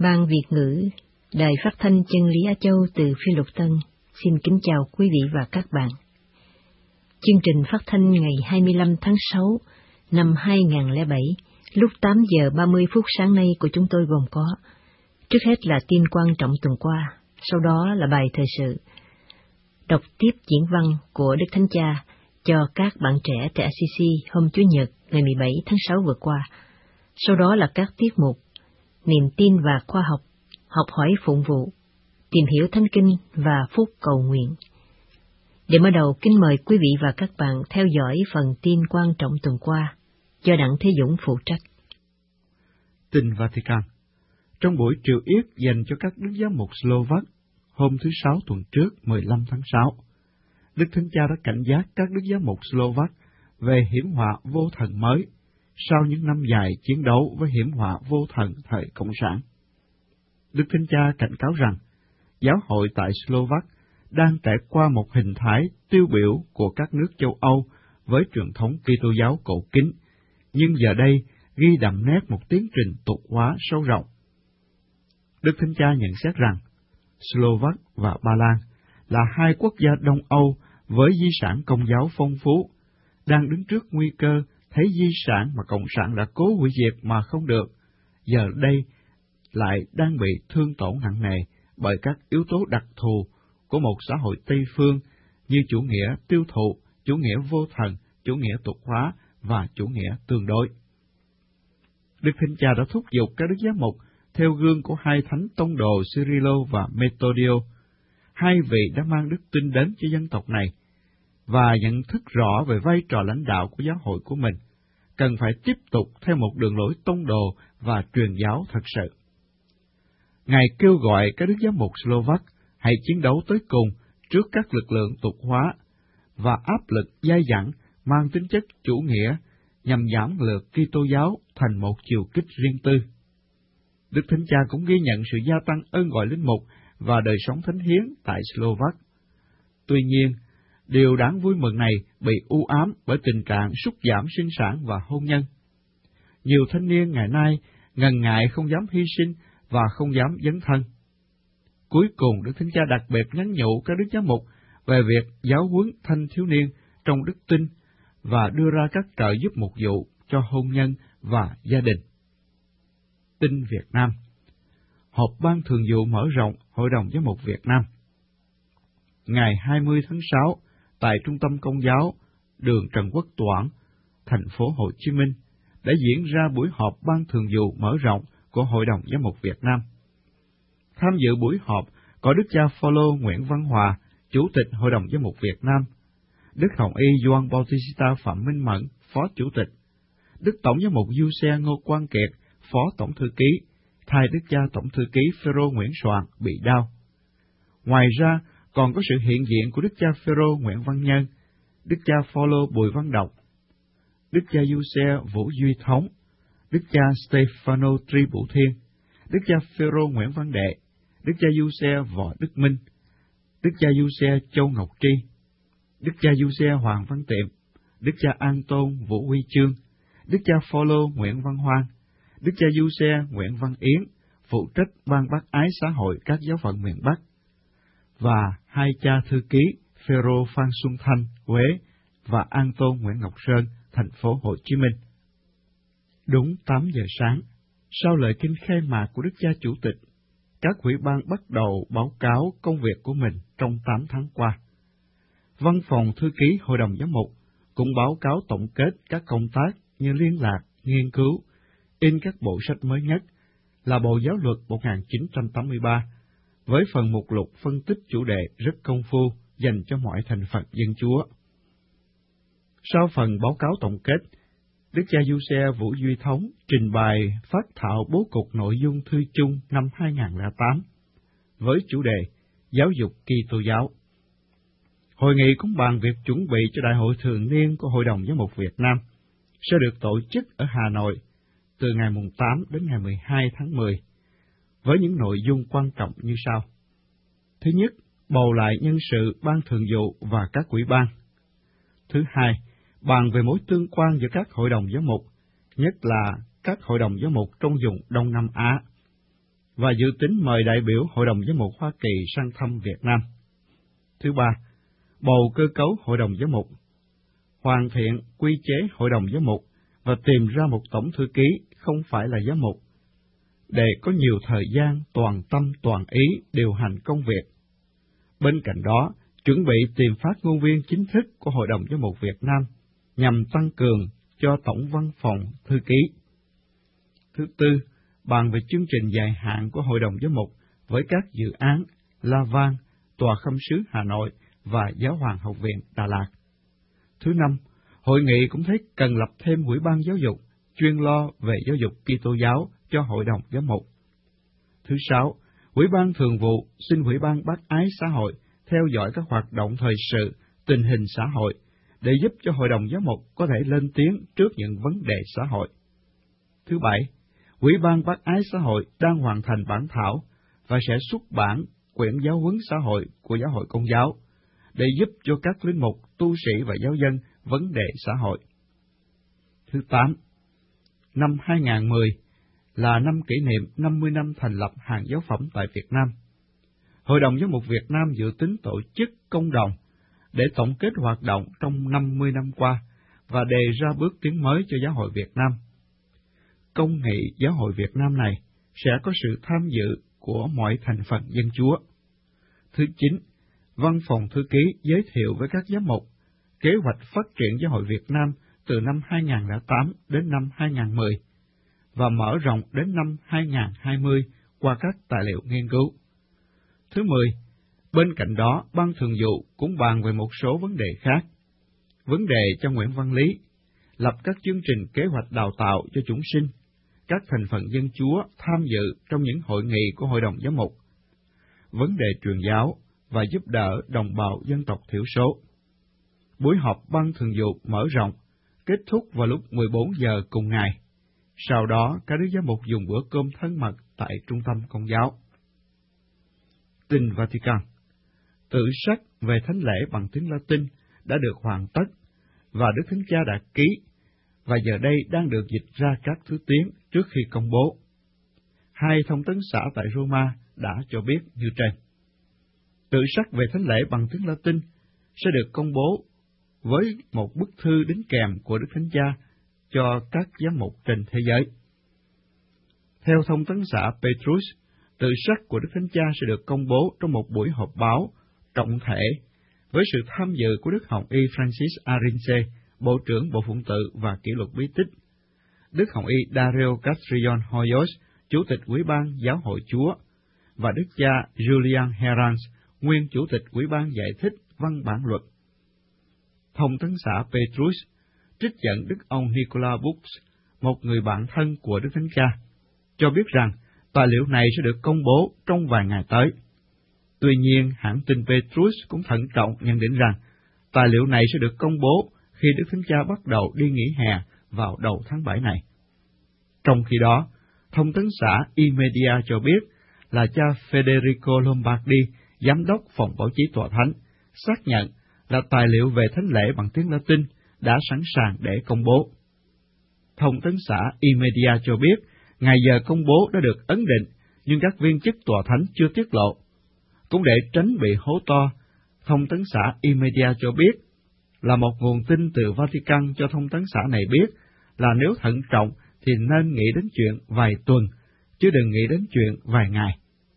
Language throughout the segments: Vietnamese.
Ban Việt ngữ, Đài Phát thanh Chân lý Á Châu từ Phiên Lục Tân, xin kính chào quý vị và các bạn. Chương trình phát thanh ngày 25 tháng 6 năm 2007, lúc 8 giờ 30 phút sáng nay của chúng tôi gồm có: trước hết là tin quan trọng tuần qua, sau đó là bài thời sự, đọc tiếp diễn văn của Đức Thánh Cha cho các bạn trẻ tại ACC hôm Chủ nhật ngày 17 tháng 6 vừa qua, sau đó là các tiết mục Niềm tin và khoa học, học hỏi phụng vụ, tìm hiểu Thánh Kinh và phút cầu nguyện. Để mở đầu, kính mời quý vị và các bạn theo dõi phần tin quan trọng tuần qua do Đặng Thế Dũng phụ trách. Tin Vatican. Trong buổi triều yết dành cho các đức giám mục Slovak hôm thứ Sáu tuần trước 15 tháng 6, Đức Thánh Cha đã cảnh giác các đức giám mục Slovak về hiểm họa vô thần mới sau những năm dài chiến đấu với hiểm họa vô thần thời Cộng sản. Đức Thánh Cha cảnh cáo rằng giáo hội tại Slovak đang trải qua một hình thái tiêu biểu của các nước châu Âu với truyền thống Kitô giáo cổ kính, nhưng giờ đây ghi đậm nét một tiến trình tục hóa sâu rộng. Đức Thánh Cha nhận xét rằng Slovak và Ba Lan là hai quốc gia Đông Âu với di sản Công giáo phong phú, đang đứng trước nguy cơ thấy di sản mà Cộng sản đã cố hủy diệt mà không được, giờ đây lại đang bị thương tổn nặng nề bởi các yếu tố đặc thù của một xã hội Tây phương như chủ nghĩa tiêu thụ, chủ nghĩa vô thần, chủ nghĩa tục hóa và chủ nghĩa tương đối. Đức Thánh Cha đã thúc giục các đức giám mục theo gương của hai thánh tông đồ Cyrilo và Metodio, hai vị đã mang đức tin đến cho dân tộc này, và nhận thức rõ về vai trò lãnh đạo của giáo hội của mình, cần phải tiếp tục theo một đường lối tông đồ và truyền giáo thật sự. Ngài kêu gọi các đức giám mục Slovak hãy chiến đấu tới cùng trước các lực lượng tục hóa và áp lực dai dẳng mang tính chất chủ nghĩa nhằm giảm lược Kitô giáo thành một chiều kích riêng tư. Đức Thánh Cha cũng ghi nhận sự gia tăng ơn gọi linh mục và đời sống thánh hiến tại Slovak. Tuy nhiên, điều đáng vui mừng này bị u ám bởi tình trạng sút giảm sinh sản và hôn nhân. Nhiều thanh niên ngày nay ngần ngại không dám hy sinh và không dám dấn thân. Cuối cùng, Đức Thánh Cha đặc biệt nhắn nhủ các đức giám mục về việc giáo huấn thanh thiếu niên trong đức tin và đưa ra các trợ giúp mục vụ cho hôn nhân và gia đình. Tin Việt Nam. Họp Ban Thường vụ mở rộng Hội đồng Giám mục Việt Nam. Ngày 20 tháng 6, tại Trung tâm Công giáo, đường Trần Quốc Toản, thành phố Hồ Chí Minh, đã diễn ra buổi họp Ban Thường vụ mở rộng của Hội đồng Giám mục Việt Nam. Tham dự buổi họp có Đức cha Phaolô Nguyễn Văn Hòa, Chủ tịch Hội đồng Giám mục Việt Nam, Đức Hồng Y Gioan Bautista Phạm Minh Mẫn, Phó Chủ tịch, Đức Tổng giám mục Giuse Ngô Quang Kiệt, Phó Tổng thư ký, thay Đức cha Tổng thư ký Phêrô Nguyễn Soạn bị đau. Ngoài ra, còn có sự hiện diện của Đức cha Phêrô Nguyễn Văn Nhân, Đức cha Phaolô Bùi Văn Độc, Đức cha Giuse Vũ Duy Thống, Đức cha Stefano Tri Bửu Thiên, Đức cha Phêrô Nguyễn Văn Đệ, Đức cha Giuse Võ Đức Minh, Đức cha Giuse Châu Ngọc Tri, Đức cha Giuse Hoàng Văn Tiệm, Đức cha An Tôn Vũ Huy Chương, Đức cha Phaolô Nguyễn Văn Hoan, Đức cha Giuse Nguyễn Văn Yến, phụ trách ban bác ái xã hội các giáo phận miền Bắc, và hai cha thư ký Phêrô Phan Xuân Thanh, Huế, và An Tôn Nguyễn Ngọc Sơn, thành phố Hồ Chí Minh. Đúng 8 giờ sáng, sau lời kinh khai mạc của Đức cha Chủ tịch, các ủy ban bắt đầu báo cáo công việc của mình trong 8 tháng qua. Văn phòng thư ký Hội đồng Giám mục cũng báo cáo tổng kết các công tác như liên lạc, nghiên cứu, in các bộ sách mới nhất là Bộ Giáo luật 1983, với phần mục lục phân tích chủ đề rất công phu dành cho mọi thành phần dân Chúa. Sau phần báo cáo tổng kết, Đức cha Giuse Vũ Duy Thống trình bày phát thảo bố cục nội dung thư chung năm 2008 với chủ đề Giáo dục Kitô giáo. Hội nghị cũng bàn việc chuẩn bị cho Đại hội thường niên của Hội đồng Giám mục Việt Nam sẽ được tổ chức ở Hà Nội từ ngày 8 đến ngày 12 tháng 10, với những nội dung quan trọng như sau. Thứ nhất, bầu lại nhân sự Ban Thường vụ và các ủy ban. Thứ hai, bàn về mối tương quan giữa các hội đồng giám mục, nhất là các hội đồng giám mục trong vùng Đông Nam Á. và dự tính mời đại biểu Hội đồng Giám mục Hoa Kỳ sang thăm Việt Nam. Thứ ba, bầu cơ cấu Hội đồng Giám mục, hoàn thiện quy chế Hội đồng Giám mục và tìm ra một tổng thư ký không phải là giám mục, để có nhiều thời gian toàn tâm toàn ý điều hành công việc. Bên cạnh đó, chuẩn bị tìm phát ngôn viên chính thức của Hội đồng Giám mục Việt Nam nhằm tăng cường cho Tổng văn phòng thư ký. Thứ tư, bàn về chương trình dài hạn của Hội đồng Giám mục với các dự án La Vang, Tòa Khâm sứ Hà Nội và Giáo hoàng Học viện Đà Lạt. Thứ năm, hội nghị cũng thấy cần lập thêm ủy ban giáo dục chuyên lo về giáo dục Kitô giáo cho Hội đồng Giám mục. Thứ sáu, ủy ban thường vụ xin ủy ban bác ái xã hội theo dõi các hoạt động thời sự, tình hình xã hội để giúp cho Hội đồng Giám mục có thể lên tiếng trước những vấn đề xã hội. Thứ bảy, ủy ban bác ái xã hội đang hoàn thành bản thảo và sẽ xuất bản quyển giáo huấn xã hội của Giáo hội Công giáo để giúp cho các linh mục, tu sĩ và giáo dân vấn đề xã hội. Thứ tám, năm 2010 là năm kỷ niệm 50 năm thành lập Hàng Giáo phẩm tại Việt Nam. Hội đồng Giám mục Việt Nam dự tính tổ chức công đồng để tổng kết hoạt động trong 50 năm qua và đề ra bước tiến mới cho Giáo hội Việt Nam. Công nghị Giáo hội Việt Nam này sẽ có sự tham dự của mọi thành phần dân Chúa. Thứ chín, Văn phòng Thư ký giới thiệu với các giám mục kế hoạch phát triển Giáo hội Việt Nam từ năm 2008 đến năm 2010 và mở rộng đến năm 2020 qua các tài liệu nghiên cứu. Thứ 10, bên cạnh đó, Ban Thường vụ cũng bàn về một số vấn đề khác. Vấn đề cho Nguyễn Văn Lý, lập các chương trình kế hoạch đào tạo cho chúng sinh, các thành phần dân Chúa tham dự trong những hội nghị của Hội đồng Giám mục, vấn đề truyền giáo và giúp đỡ đồng bào dân tộc thiểu số. Buổi họp Ban Thường vụ mở rộng, kết thúc vào lúc 14 giờ cùng ngày. Sau đó, các đức giám mục dùng bữa cơm thân mật tại Trung tâm Công giáo. Tin Vatican, tự sách về thánh lễ bằng tiếng Latin đã được hoàn tất và Đức Thánh Cha đã ký, và giờ đây đang được dịch ra các thứ tiếng trước khi công bố. Hai thông tấn xã tại Roma đã cho biết như trên. Tự sách về thánh lễ bằng tiếng Latin sẽ được công bố với một bức thư đính kèm của Đức Thánh Cha cho các giám mục trên thế giới. Theo thông tấn xã Petrus, tự sách của Đức Thánh Cha sẽ được công bố trong một buổi họp báo trọng thể với sự tham dự của Đức Hồng Y Francis Arinze, Bộ trưởng Bộ Phụng tự và Kỷ luật bí tích, Đức Hồng Y Dario Castrillon Hoyos, Chủ tịch Ủy ban Giáo hội Chúa, và Đức cha Julian Herranz, nguyên Chủ tịch Ủy ban giải thích văn bản luật. Thông tấn xã Petrus trích dẫn Đức ông Nicola Bux, một người bạn thân của Đức Thánh Cha, cho biết rằng tài liệu này sẽ được công bố trong vài ngày tới. Tuy nhiên, hãng tin Petrus cũng thận trọng nhận định rằng tài liệu này sẽ được công bố khi Đức Thánh Cha bắt đầu đi nghỉ hè vào đầu tháng 7 này. Trong khi đó, thông tấn xã Imedia cho biết là cha Federico Lombardi, giám đốc phòng báo chí tòa thánh, xác nhận là tài liệu về thánh lễ bằng tiếng Latin đã sẵn sàng để công bố. Thông tấn xã Imedia cho biết ngày giờ công bố đã được ấn định, nhưng các viên chức tòa thánh chưa tiết lộ. Cũng để tránh bị hố to, thông tấn xã Imedia cho biết là một nguồn tin từ Vatican cho thông tấn xã này biết là nếu thận trọng thì nên nghĩ đến chuyện vài tuần, chứ đừng nghĩ đến chuyện vài ngày.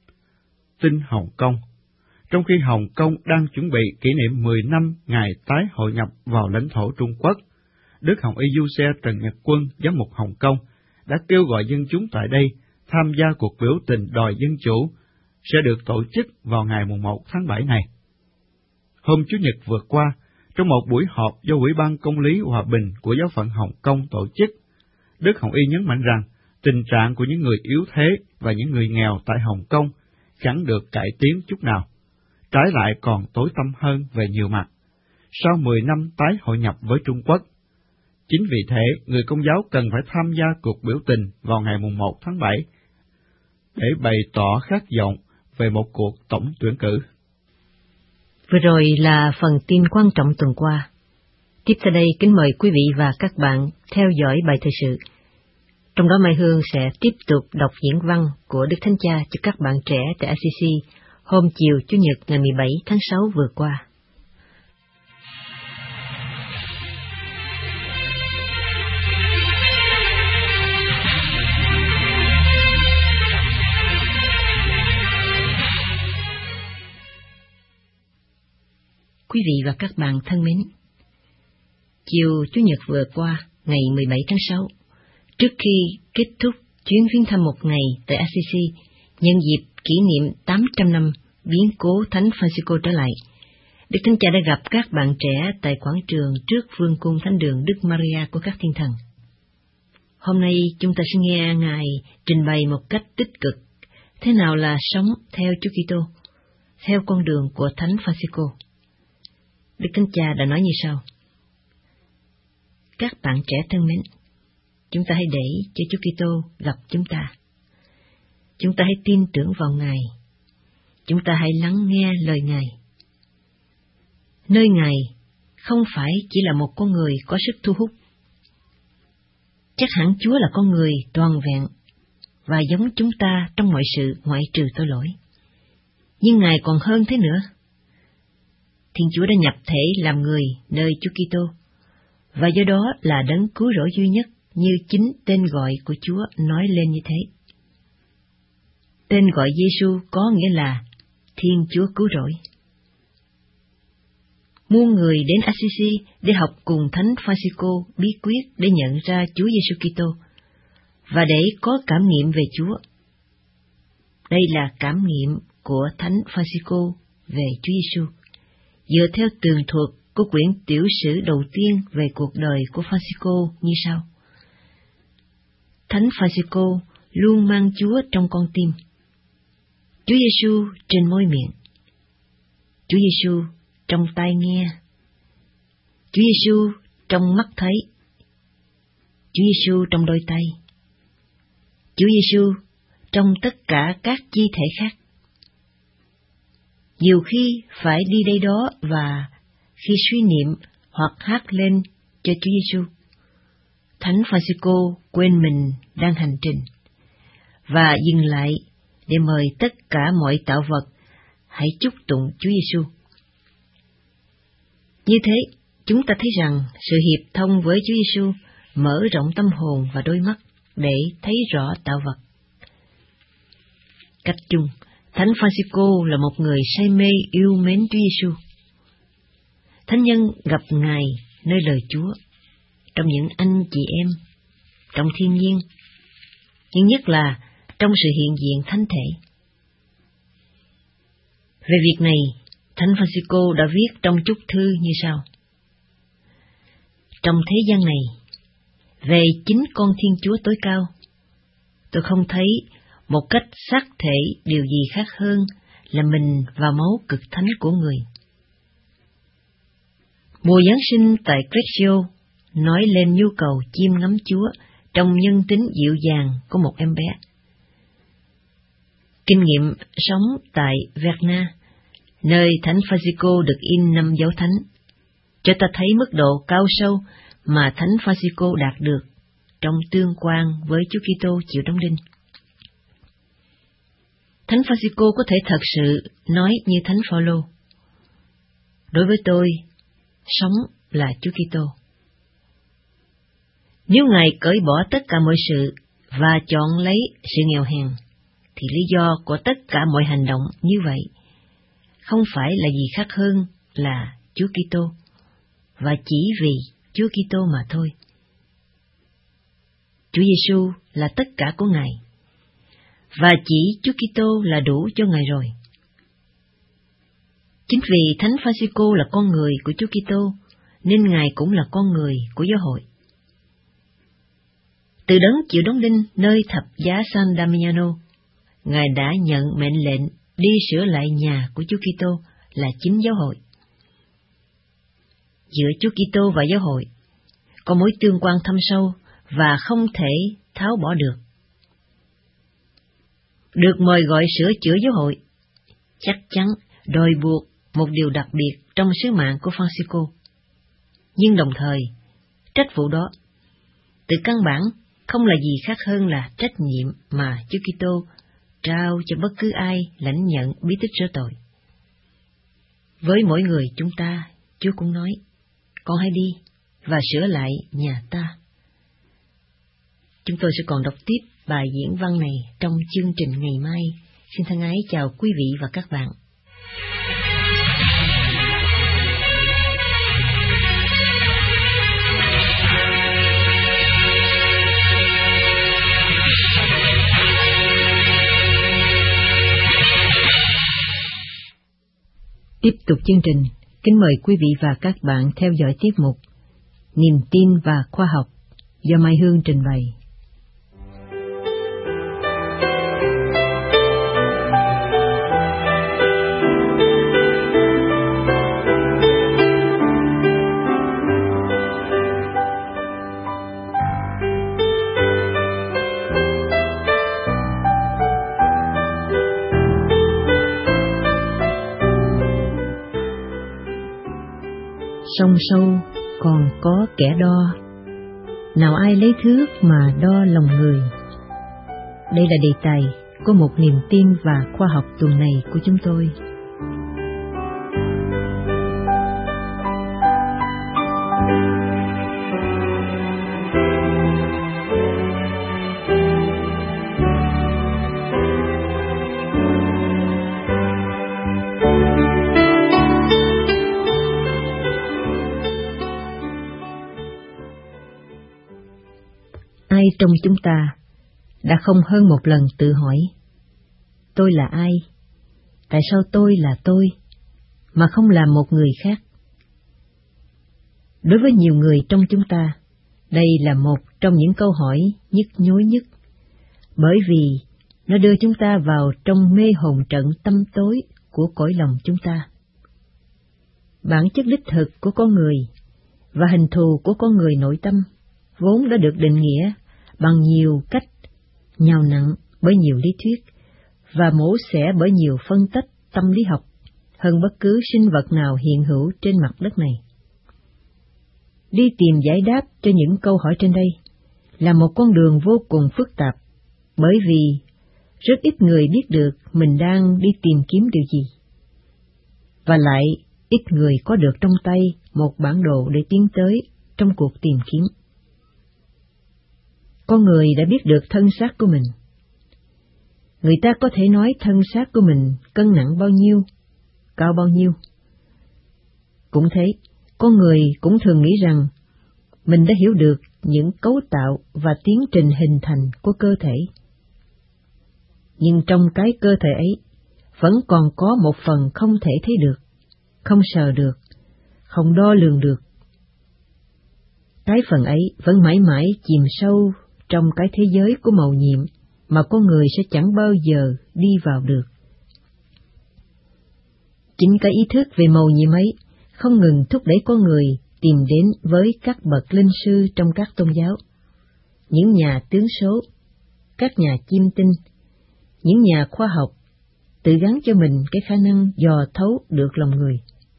Tin Hồng Kông. Trong khi Hồng Kông đang chuẩn bị kỷ niệm 10 năm ngày tái hội nhập vào lãnh thổ Trung Quốc, Đức Hồng Y Du Xe Trần Nhật Quân, giám mục Hồng Kông, đã kêu gọi dân chúng tại đây tham gia cuộc biểu tình đòi dân chủ sẽ được tổ chức vào ngày 1 tháng 7 này. Hôm Chủ nhật vừa qua, trong một buổi họp do Ủy ban Công lý Hòa bình của Giáo phận Hồng Kông tổ chức, Đức Hồng Y nhấn mạnh rằng tình trạng của những người yếu thế và những người nghèo tại Hồng Kông chẳng được cải tiến chút nào, trái lại còn tối tăm hơn về nhiều mặt, sau 10 năm tái hội nhập với Trung Quốc. Chính vì thế, người Công giáo cần phải tham gia cuộc biểu tình vào ngày 1 tháng 7 để bày tỏ khát vọng về một cuộc tổng tuyển cử. Vừa rồi là phần tin quan trọng tuần qua. Tiếp theo đây kính mời quý vị và các bạn theo dõi bài thời sự. Trong đó Mai Hương sẽ tiếp tục đọc diễn văn của Đức Thánh Cha cho các bạn trẻ tại ICC hôm chiều Chủ nhật ngày 17 tháng 6 vừa qua. Quý vị và các bạn thân mến, chiều Chủ nhật vừa qua, ngày 17 tháng 6, trước khi kết thúc chuyến viếng thăm một ngày tại ICC, nhân dịp kỷ niệm 800 năm biến cố Thánh Francisco trở lại, Đức Thánh Cha đã gặp các bạn trẻ tại quảng trường trước vương cung Thánh đường Đức Maria của các thiên thần. Hôm nay chúng ta sẽ nghe Ngài trình bày một cách tích cực thế nào là sống theo Chúa Kitô, theo con đường của Thánh Francisco. Đức Thánh Cha đã nói như sau: Các bạn trẻ thân mến, chúng ta hãy để cho Chúa Kitô gặp chúng ta. Chúng ta hãy tin tưởng vào Ngài. Chúng ta hãy lắng nghe lời Ngài. Nơi Ngài không phải chỉ là một con người có sức thu hút. Chắc hẳn Chúa là con người toàn vẹn và giống chúng ta trong mọi sự ngoại trừ tội lỗi. Nhưng Ngài còn hơn thế nữa. Thiên Chúa đã nhập thể làm người nơi Chúa Kitô, và do đó là đấng cứu rỗi duy nhất, như chính tên gọi của Chúa nói lên như thế. Tên gọi Giêsu có nghĩa là Thiên Chúa cứu rỗi. Muôn người đến Assisi để học cùng Thánh Francisco bí quyết để nhận ra Chúa Giêsu Kitô và để có cảm nghiệm về Chúa. Đây là cảm nghiệm của Thánh Francisco về Chúa Giêsu, dựa theo tường thuật của quyển tiểu sử đầu tiên về cuộc đời của Francisco như sau. Thánh Francisco luôn mang Chúa trong con tim, Chúa Giêsu trên môi miệng, Chúa Giêsu trong tai nghe, Chúa Giêsu trong mắt thấy, Chúa Giêsu trong đôi tay, Chúa Giêsu trong tất cả các chi thể khác. Nhiều khi phải đi đây đó và khi suy niệm hoặc hát lên cho Chúa Giêsu, Thánh Francisco quên mình đang hành trình và dừng lại để mời tất cả mọi tạo vật hãy chúc tụng Chúa Giêsu. Như thế, chúng ta thấy rằng sự hiệp thông với Chúa Giêsu mở rộng tâm hồn và đôi mắt để thấy rõ tạo vật. Cách chung, Thánh Francisco là một người say mê yêu mến Chúa Giêsu. Thánh nhân gặp Ngài nơi lời Chúa, trong những anh chị em, trong thiên nhiên, nhưng nhất là trong sự hiện diện thánh thể. Về việc này, Thánh Francisco đã viết trong chúc thư như sau: Trong thế gian này, về chính con Thiên Chúa tối cao, tôi không thấy một cách xác thể điều gì khác hơn là mình và máu cực thánh của người. Mùa Giáng sinh tại Greccio nói lên nhu cầu chiêm ngắm Chúa trong nhân tính dịu dàng của một em bé. Kinh nghiệm sống tại Verna, nơi Thánh Francisco được in 5 dấu thánh, cho ta thấy mức độ cao sâu mà Thánh Francisco đạt được trong tương quan với Chúa Kitô chịu đóng đinh. Thánh Francisco có thể thật sự nói như Thánh Phaolô: Đối với tôi, sống là Chúa Kitô. Nếu Ngài cởi bỏ tất cả mọi sự và chọn lấy sự nghèo hèn, thì lý do của tất cả mọi hành động như vậy không phải là gì khác hơn là Chúa Kitô, và chỉ vì Chúa Kitô mà thôi. Chúa Giêsu là tất cả của Ngài, và chỉ Chúa Kitô là đủ cho Ngài rồi. Chính vì Thánh Francisco là con người của Chúa Kitô, nên Ngài cũng là con người của giáo hội. Từ đấng chịu đóng đinh nơi thập giá San Damiano, Ngài đã nhận mệnh lệnh đi sửa lại nhà của Chúa Kitô là chính giáo hội. Giữa Chúa Kitô và giáo hội có mối tương quan thâm sâu và không thể tháo bỏ được. Được mời gọi sửa chữa giáo hội chắc chắn đòi buộc một điều đặc biệt trong sứ mạng của Francisco, nhưng đồng thời trách vụ đó từ căn bản không là gì khác hơn là trách nhiệm mà Chúa Kitô trao cho bất cứ ai lãnh nhận bí tích sửa tội. Với mỗi người chúng ta, Chúa cũng nói, con hãy đi và sửa lại nhà ta. Chúng tôi sẽ còn đọc tiếp bài diễn văn này trong chương trình ngày mai. Xin thân ái chào quý vị và các bạn. Tiếp tục chương trình, kính mời quý vị và các bạn theo dõi tiết mục Niềm tin và khoa học do Mai Hương trình bày. Sông sâu còn có kẻ đo, nào ai lấy thước mà đo lòng người. Đây là đề tài của một niềm tin và khoa học tuần này của chúng tôi. Ai trong chúng ta đã không hơn một lần tự hỏi, tôi là ai? Tại sao tôi là tôi, mà không là một người khác? Đối với nhiều người trong chúng ta, đây là một trong những câu hỏi nhức nhối nhất, bởi vì nó đưa chúng ta vào trong mê hồn trận tâm tối của cõi lòng chúng ta. Bản chất đích thực của con người và hình thù của con người nội tâm vốn đã được định nghĩa bằng nhiều cách, nhào nặng bởi nhiều lý thuyết và mổ xẻ bởi nhiều phân tích tâm lý học hơn bất cứ sinh vật nào hiện hữu trên mặt đất này. Đi tìm giải đáp cho những câu hỏi trên đây là một con đường vô cùng phức tạp, bởi vì rất ít người biết được mình đang đi tìm kiếm điều gì, và lại ít người có được trong tay một bản đồ để tiến tới trong cuộc tìm kiếm. Con người đã biết được thân xác của mình. Người ta có thể nói thân xác của mình cân nặng bao nhiêu, cao bao nhiêu. Cũng thế, con người cũng thường nghĩ rằng mình đã hiểu được những cấu tạo và tiến trình hình thành của cơ thể. Nhưng trong cái cơ thể ấy, vẫn còn có một phần không thể thấy được, không sờ được, không đo lường được. Cái phần ấy vẫn mãi mãi chìm sâu trong cái thế giới của mầu nhiệm mà con người sẽ chẳng bao giờ đi vào được. Chính cái ý thức về mầu nhiệm ấy không ngừng thúc đẩy con người tìm đến với các bậc linh sư trong các tôn giáo, những nhà tướng số, các nhà chiêm tinh, những nhà khoa học, tự gắn cho mình cái khả năng dò thấu được lòng người.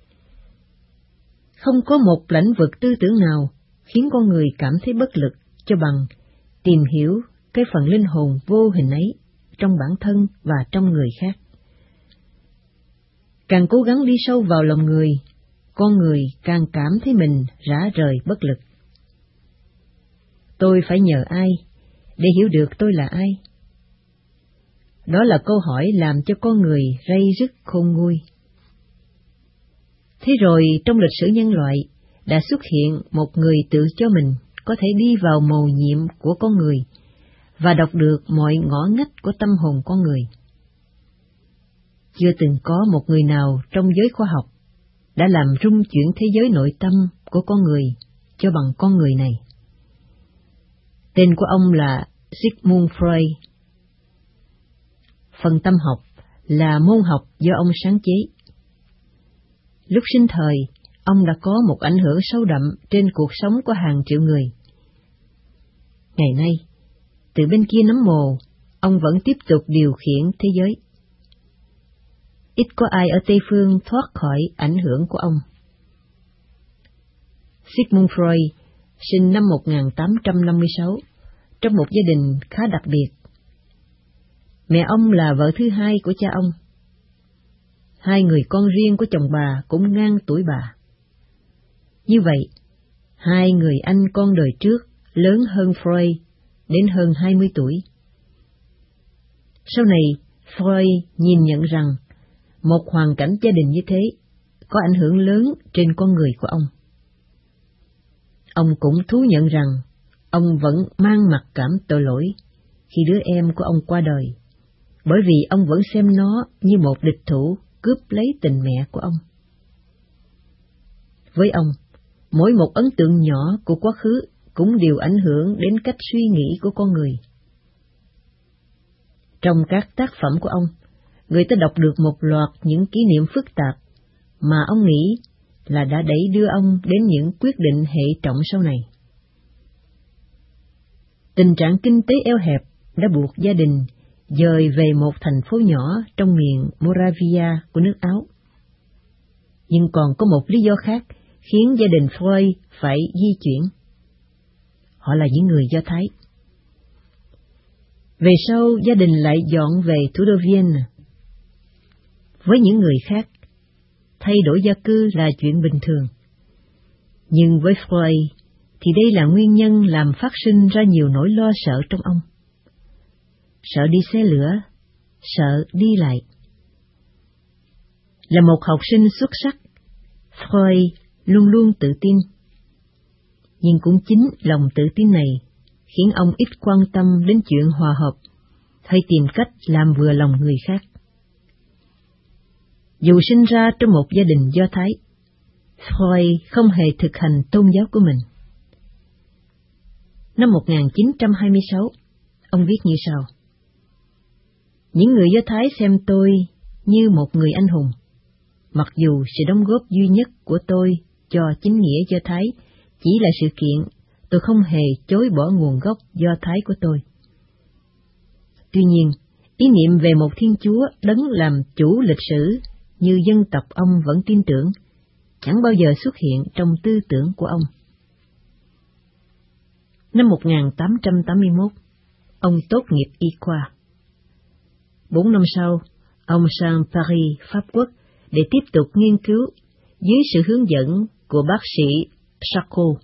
Không có một lãnh vực tư tưởng nào khiến con người cảm thấy bất lực cho bằng tìm hiểu cái phần linh hồn vô hình ấy trong bản thân và trong người khác. Càng cố gắng đi sâu vào lòng người, con người càng cảm thấy mình rã rời bất lực. Tôi phải nhờ ai để hiểu được tôi là ai? Đó là câu hỏi làm cho con người ray rứt khôn nguôi. Thế rồi trong lịch sử nhân loại đã xuất hiện một người tự cho mình có thể đi vào mầu nhiệm của con người và đọc được mọi ngõ ngách của tâm hồn con người. Chưa từng có một người nào trong giới khoa học đã làm rung chuyển thế giới nội tâm của con người cho bằng con người này. Tên của ông là Sigmund Freud. Phần tâm học là môn học do ông sáng chế. Lúc sinh thời, ông đã có một ảnh hưởng sâu đậm trên cuộc sống của hàng triệu người. Ngày nay, từ bên kia nấm mồ, ông vẫn tiếp tục điều khiển thế giới. Ít có ai ở Tây Phương thoát khỏi ảnh hưởng của ông. Sigmund Freud sinh năm 1856 trong một gia đình khá đặc biệt. Mẹ ông là vợ thứ hai của cha ông. Hai người con riêng của chồng bà cũng ngang tuổi bà. Như vậy, hai người anh con đời trước lớn hơn Freud đến hơn 20 tuổi. Sau này, Freud nhìn nhận rằng một hoàn cảnh gia đình như thế có ảnh hưởng lớn trên con người của ông. Ông cũng thú nhận rằng ông vẫn mang mặc cảm tội lỗi khi đứa em của ông qua đời, bởi vì ông vẫn xem nó như một địch thủ cướp lấy tình mẹ của ông. Với ông, mỗi một ấn tượng nhỏ của quá khứ cũng đều ảnh hưởng đến cách suy nghĩ của con người. Trong các tác phẩm của ông, người ta đọc được một loạt những kỷ niệm phức tạp mà ông nghĩ là đã đẩy đưa ông đến những quyết định hệ trọng sau này. Tình trạng kinh tế eo hẹp đã buộc gia đình dời về một thành phố nhỏ trong miền Moravia của nước Áo. Nhưng còn có một lý do khác khiến gia đình Freud phải di chuyển. Họ là những người Do Thái. Về sau, gia đình lại dọn về thủ đô Vienna. Với những người khác, thay đổi gia cư là chuyện bình thường. Nhưng với Freud, thì đây là nguyên nhân làm phát sinh ra nhiều nỗi lo sợ trong ông. Sợ đi xe lửa, sợ đi lại. Là một học sinh xuất sắc, Freud luôn luôn tự tin. Nhưng cũng chính lòng tự tin này khiến ông ít quan tâm đến chuyện hòa hợp hay tìm cách làm vừa lòng người khác. Dù sinh ra trong một gia đình Do Thái, Freud không hề thực hành tôn giáo của mình. Năm 1926, ông viết như sau: Những người Do Thái xem tôi như một người anh hùng, mặc dù sự đóng góp duy nhất của tôi cho chính nghĩa Do Thái chỉ là sự kiện tôi không hề chối bỏ nguồn gốc Do Thái của tôi. Tuy nhiên, ý niệm về một Thiên Chúa đấng làm chủ lịch sử như dân tộc ông vẫn tin tưởng, chẳng bao giờ xuất hiện trong tư tưởng của ông. Năm 1881, ông tốt nghiệp y khoa. 4 năm sau, ông sang Paris, Pháp Quốc để tiếp tục nghiên cứu dưới sự hướng dẫn của bác sĩ Charcot.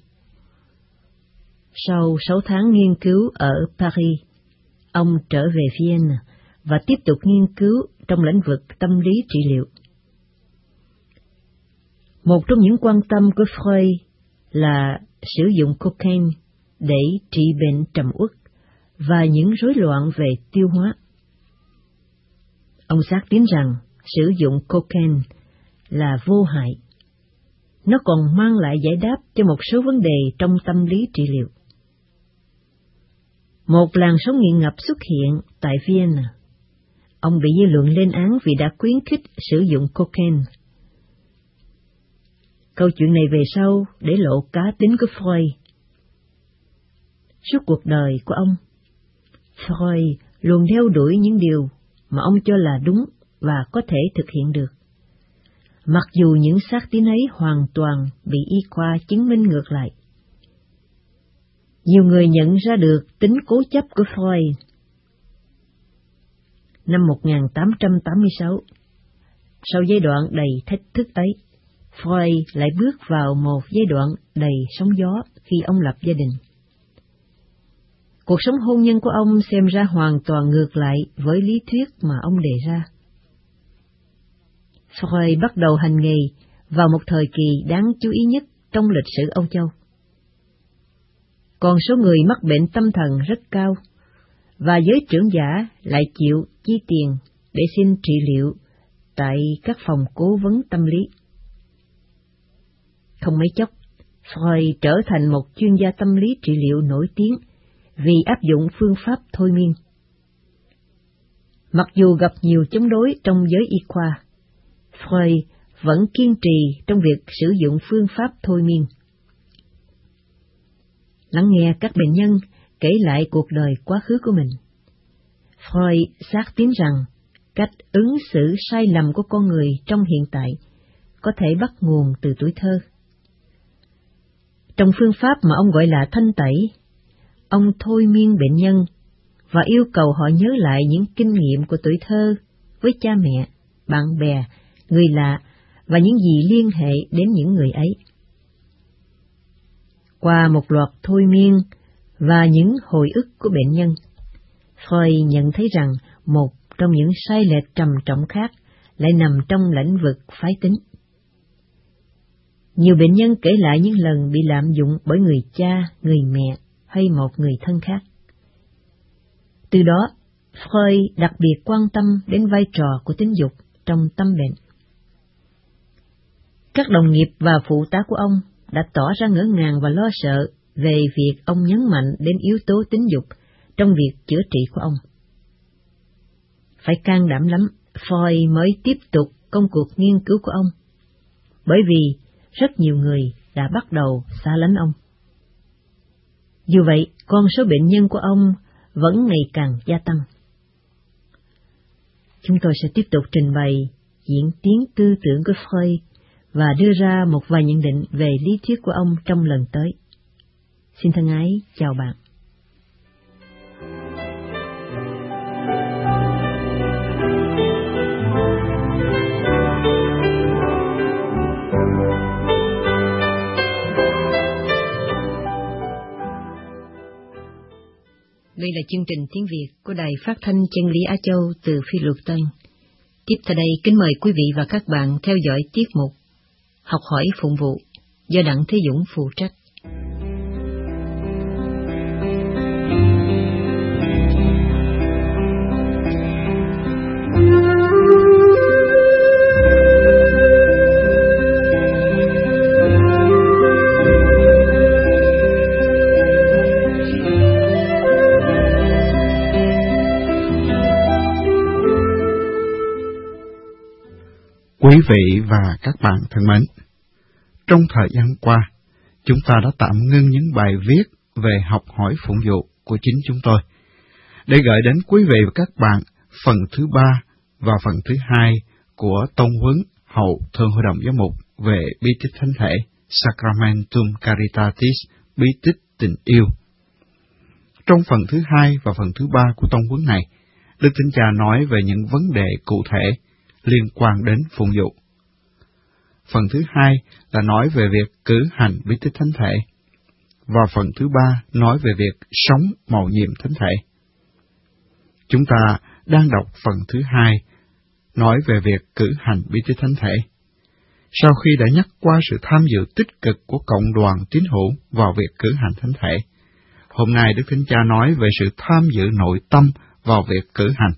Sau 6 tháng nghiên cứu ở Paris, ông trở về Vienna và tiếp tục nghiên cứu trong lĩnh vực tâm lý trị liệu. Một trong những quan tâm của Freud là sử dụng cocaine để trị bệnh trầm uất và những rối loạn về tiêu hóa. Ông xác tín rằng sử dụng cocaine là vô hại. Nó còn mang lại giải đáp cho một số vấn đề trong tâm lý trị liệu. Một làn sóng nghiện ngập xuất hiện tại Vienna. Ông bị dư luận lên án vì đã khuyến khích sử dụng cocaine. Câu chuyện này về sau để lộ cá tính của Freud. Suốt cuộc đời của ông, Freud luôn theo đuổi những điều mà ông cho là đúng và có thể thực hiện được, mặc dù những xác tín ấy hoàn toàn bị y khoa chứng minh ngược lại. Nhiều người nhận ra được tính cố chấp của Freud. Năm 1886, sau giai đoạn đầy thách thức ấy, Freud lại bước vào một giai đoạn đầy sóng gió khi ông lập gia đình. Cuộc sống hôn nhân của ông xem ra hoàn toàn ngược lại với lý thuyết mà ông đề ra. Freud bắt đầu hành nghề vào một thời kỳ đáng chú ý nhất trong lịch sử Âu Châu. Còn số người mắc bệnh tâm thần rất cao, và giới trưởng giả lại chịu chi tiền để xin trị liệu tại các phòng cố vấn tâm lý. Không mấy chốc, Freud trở thành một chuyên gia tâm lý trị liệu nổi tiếng vì áp dụng phương pháp thôi miên. Mặc dù gặp nhiều chống đối trong giới y khoa, Freud vẫn kiên trì trong việc sử dụng phương pháp thôi miên. Lắng nghe các bệnh nhân kể lại cuộc đời quá khứ của mình, Freud xác tín rằng cách ứng xử sai lầm của con người trong hiện tại có thể bắt nguồn từ tuổi thơ. Trong phương pháp mà ông gọi là thanh tẩy, ông thôi miên bệnh nhân và yêu cầu họ nhớ lại những kinh nghiệm của tuổi thơ với cha mẹ, bạn bè, người lạ và những gì liên hệ đến những người ấy. Qua một loạt thôi miên và những hồi ức của bệnh nhân, Freud nhận thấy rằng một trong những sai lệch trầm trọng khác lại nằm trong lĩnh vực phái tính. Nhiều bệnh nhân kể lại những lần bị lạm dụng bởi người cha, người mẹ hay một người thân khác. Từ đó, Freud đặc biệt quan tâm đến vai trò của tính dục trong tâm bệnh. Các đồng nghiệp và phụ tá của ông đã tỏ ra ngỡ ngàng và lo sợ về việc ông nhấn mạnh đến yếu tố tính dục trong việc chữa trị của ông. Phải can đảm lắm, Freud mới tiếp tục công cuộc nghiên cứu của ông, bởi vì rất nhiều người đã bắt đầu xa lánh ông. Dù vậy, con số bệnh nhân của ông vẫn ngày càng gia tăng. Chúng tôi sẽ tiếp tục trình bày diễn tiến tư tưởng của Freud và đưa ra một vài nhận định về lý thuyết của ông trong lần tới. Xin thân ái chào bạn. Đây là chương trình tiếng Việt của Đài Phát thanh Chân lý Á Châu từ Phi Luật Tân. Tiếp theo đây, kính mời quý vị và các bạn theo dõi tiết mục Học hỏi phụng vụ do Đặng Thế Dũng phụ trách. Quý vị và các bạn thân mến, trong thời gian qua, chúng ta đã tạm ngưng những bài viết về học hỏi phụng vụ của chính chúng tôi, để gửi đến quý vị và các bạn phần thứ 3 và phần thứ 2 của tông huấn hậu Thượng Hội đồng Giám mục về bí tích thánh thể Sacramentum Caritatis, bí tích tình yêu. Trong phần thứ 2 và phần thứ 3 của tông huấn này, Đức Thánh Cha nói về những vấn đề cụ thể liên quan đến phụng vụ. Phần thứ 2 là nói về việc cử hành bí tích thánh thể, và phần thứ 3 nói về việc sống mầu nhiệm thánh thể. Chúng ta đang đọc phần thứ 2 nói về việc cử hành bí tích thánh thể. Sau khi đã nhắc qua sự tham dự tích cực của cộng đoàn tín hữu vào việc cử hành thánh thể, hôm nay Đức Thánh Cha nói về sự tham dự nội tâm vào việc cử hành.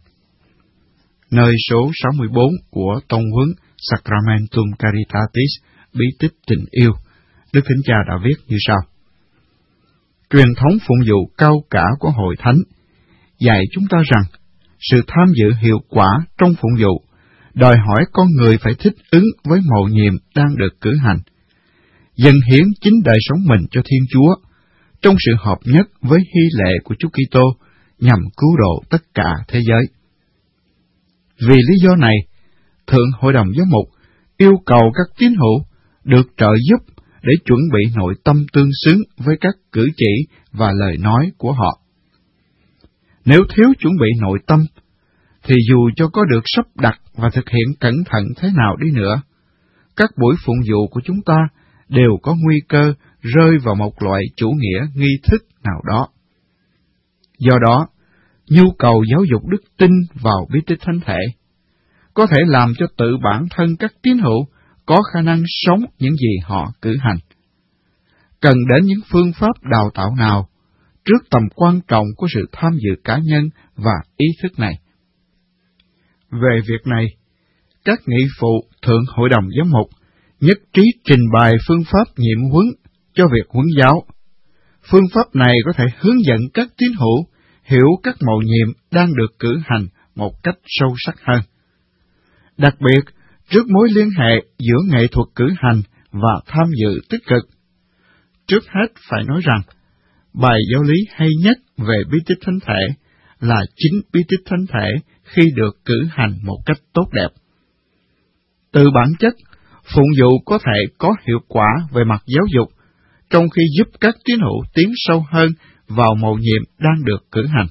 Nơi số 64 của tông huấn Sacramentum Caritatis, bí tích tình yêu, Đức Thánh Cha đã viết như sau: Truyền thống phụng vụ cao cả của Hội Thánh dạy chúng ta rằng sự tham dự hiệu quả trong phụng vụ đòi hỏi con người phải thích ứng với mầu nhiệm đang được cử hành, dâng hiến chính đời sống mình cho Thiên Chúa trong sự hợp nhất với hy lệ của Chúa Kitô nhằm cứu độ tất cả thế giới. Vì lý do này, Thượng Hội đồng Giám mục yêu cầu các tín hữu được trợ giúp để chuẩn bị nội tâm tương xứng với các cử chỉ và lời nói của họ. Nếu thiếu chuẩn bị nội tâm, thì dù cho có được sắp đặt và thực hiện cẩn thận thế nào đi nữa, các buổi phụng vụ của chúng ta đều có nguy cơ rơi vào một loại chủ nghĩa nghi thức nào đó. Do đó, nhu cầu giáo dục đức tin vào bí tích thánh thể có thể làm cho tự bản thân các tín hữu có khả năng sống những gì họ cử hành. Cần đến những phương pháp đào tạo nào trước tầm quan trọng của sự tham dự cá nhân và ý thức này? Về việc này, các nghị phụ Thượng Hội đồng Giám mục nhất trí trình bày phương pháp nhiệm huấn cho việc huấn giáo. Phương pháp này có thể hướng dẫn các tín hữu hiểu các mầu nhiệm đang được cử hành một cách sâu sắc hơn. Đặc biệt, trước mối liên hệ giữa nghệ thuật cử hành và tham dự tích cực, trước hết phải nói rằng, bài giáo lý hay nhất về bí tích thánh thể là chính bí tích thánh thể khi được cử hành một cách tốt đẹp. Từ bản chất, phụng vụ có thể có hiệu quả về mặt giáo dục, trong khi giúp các tín hữu tiến sâu hơn vào mầu nhiệm đang được cử hành.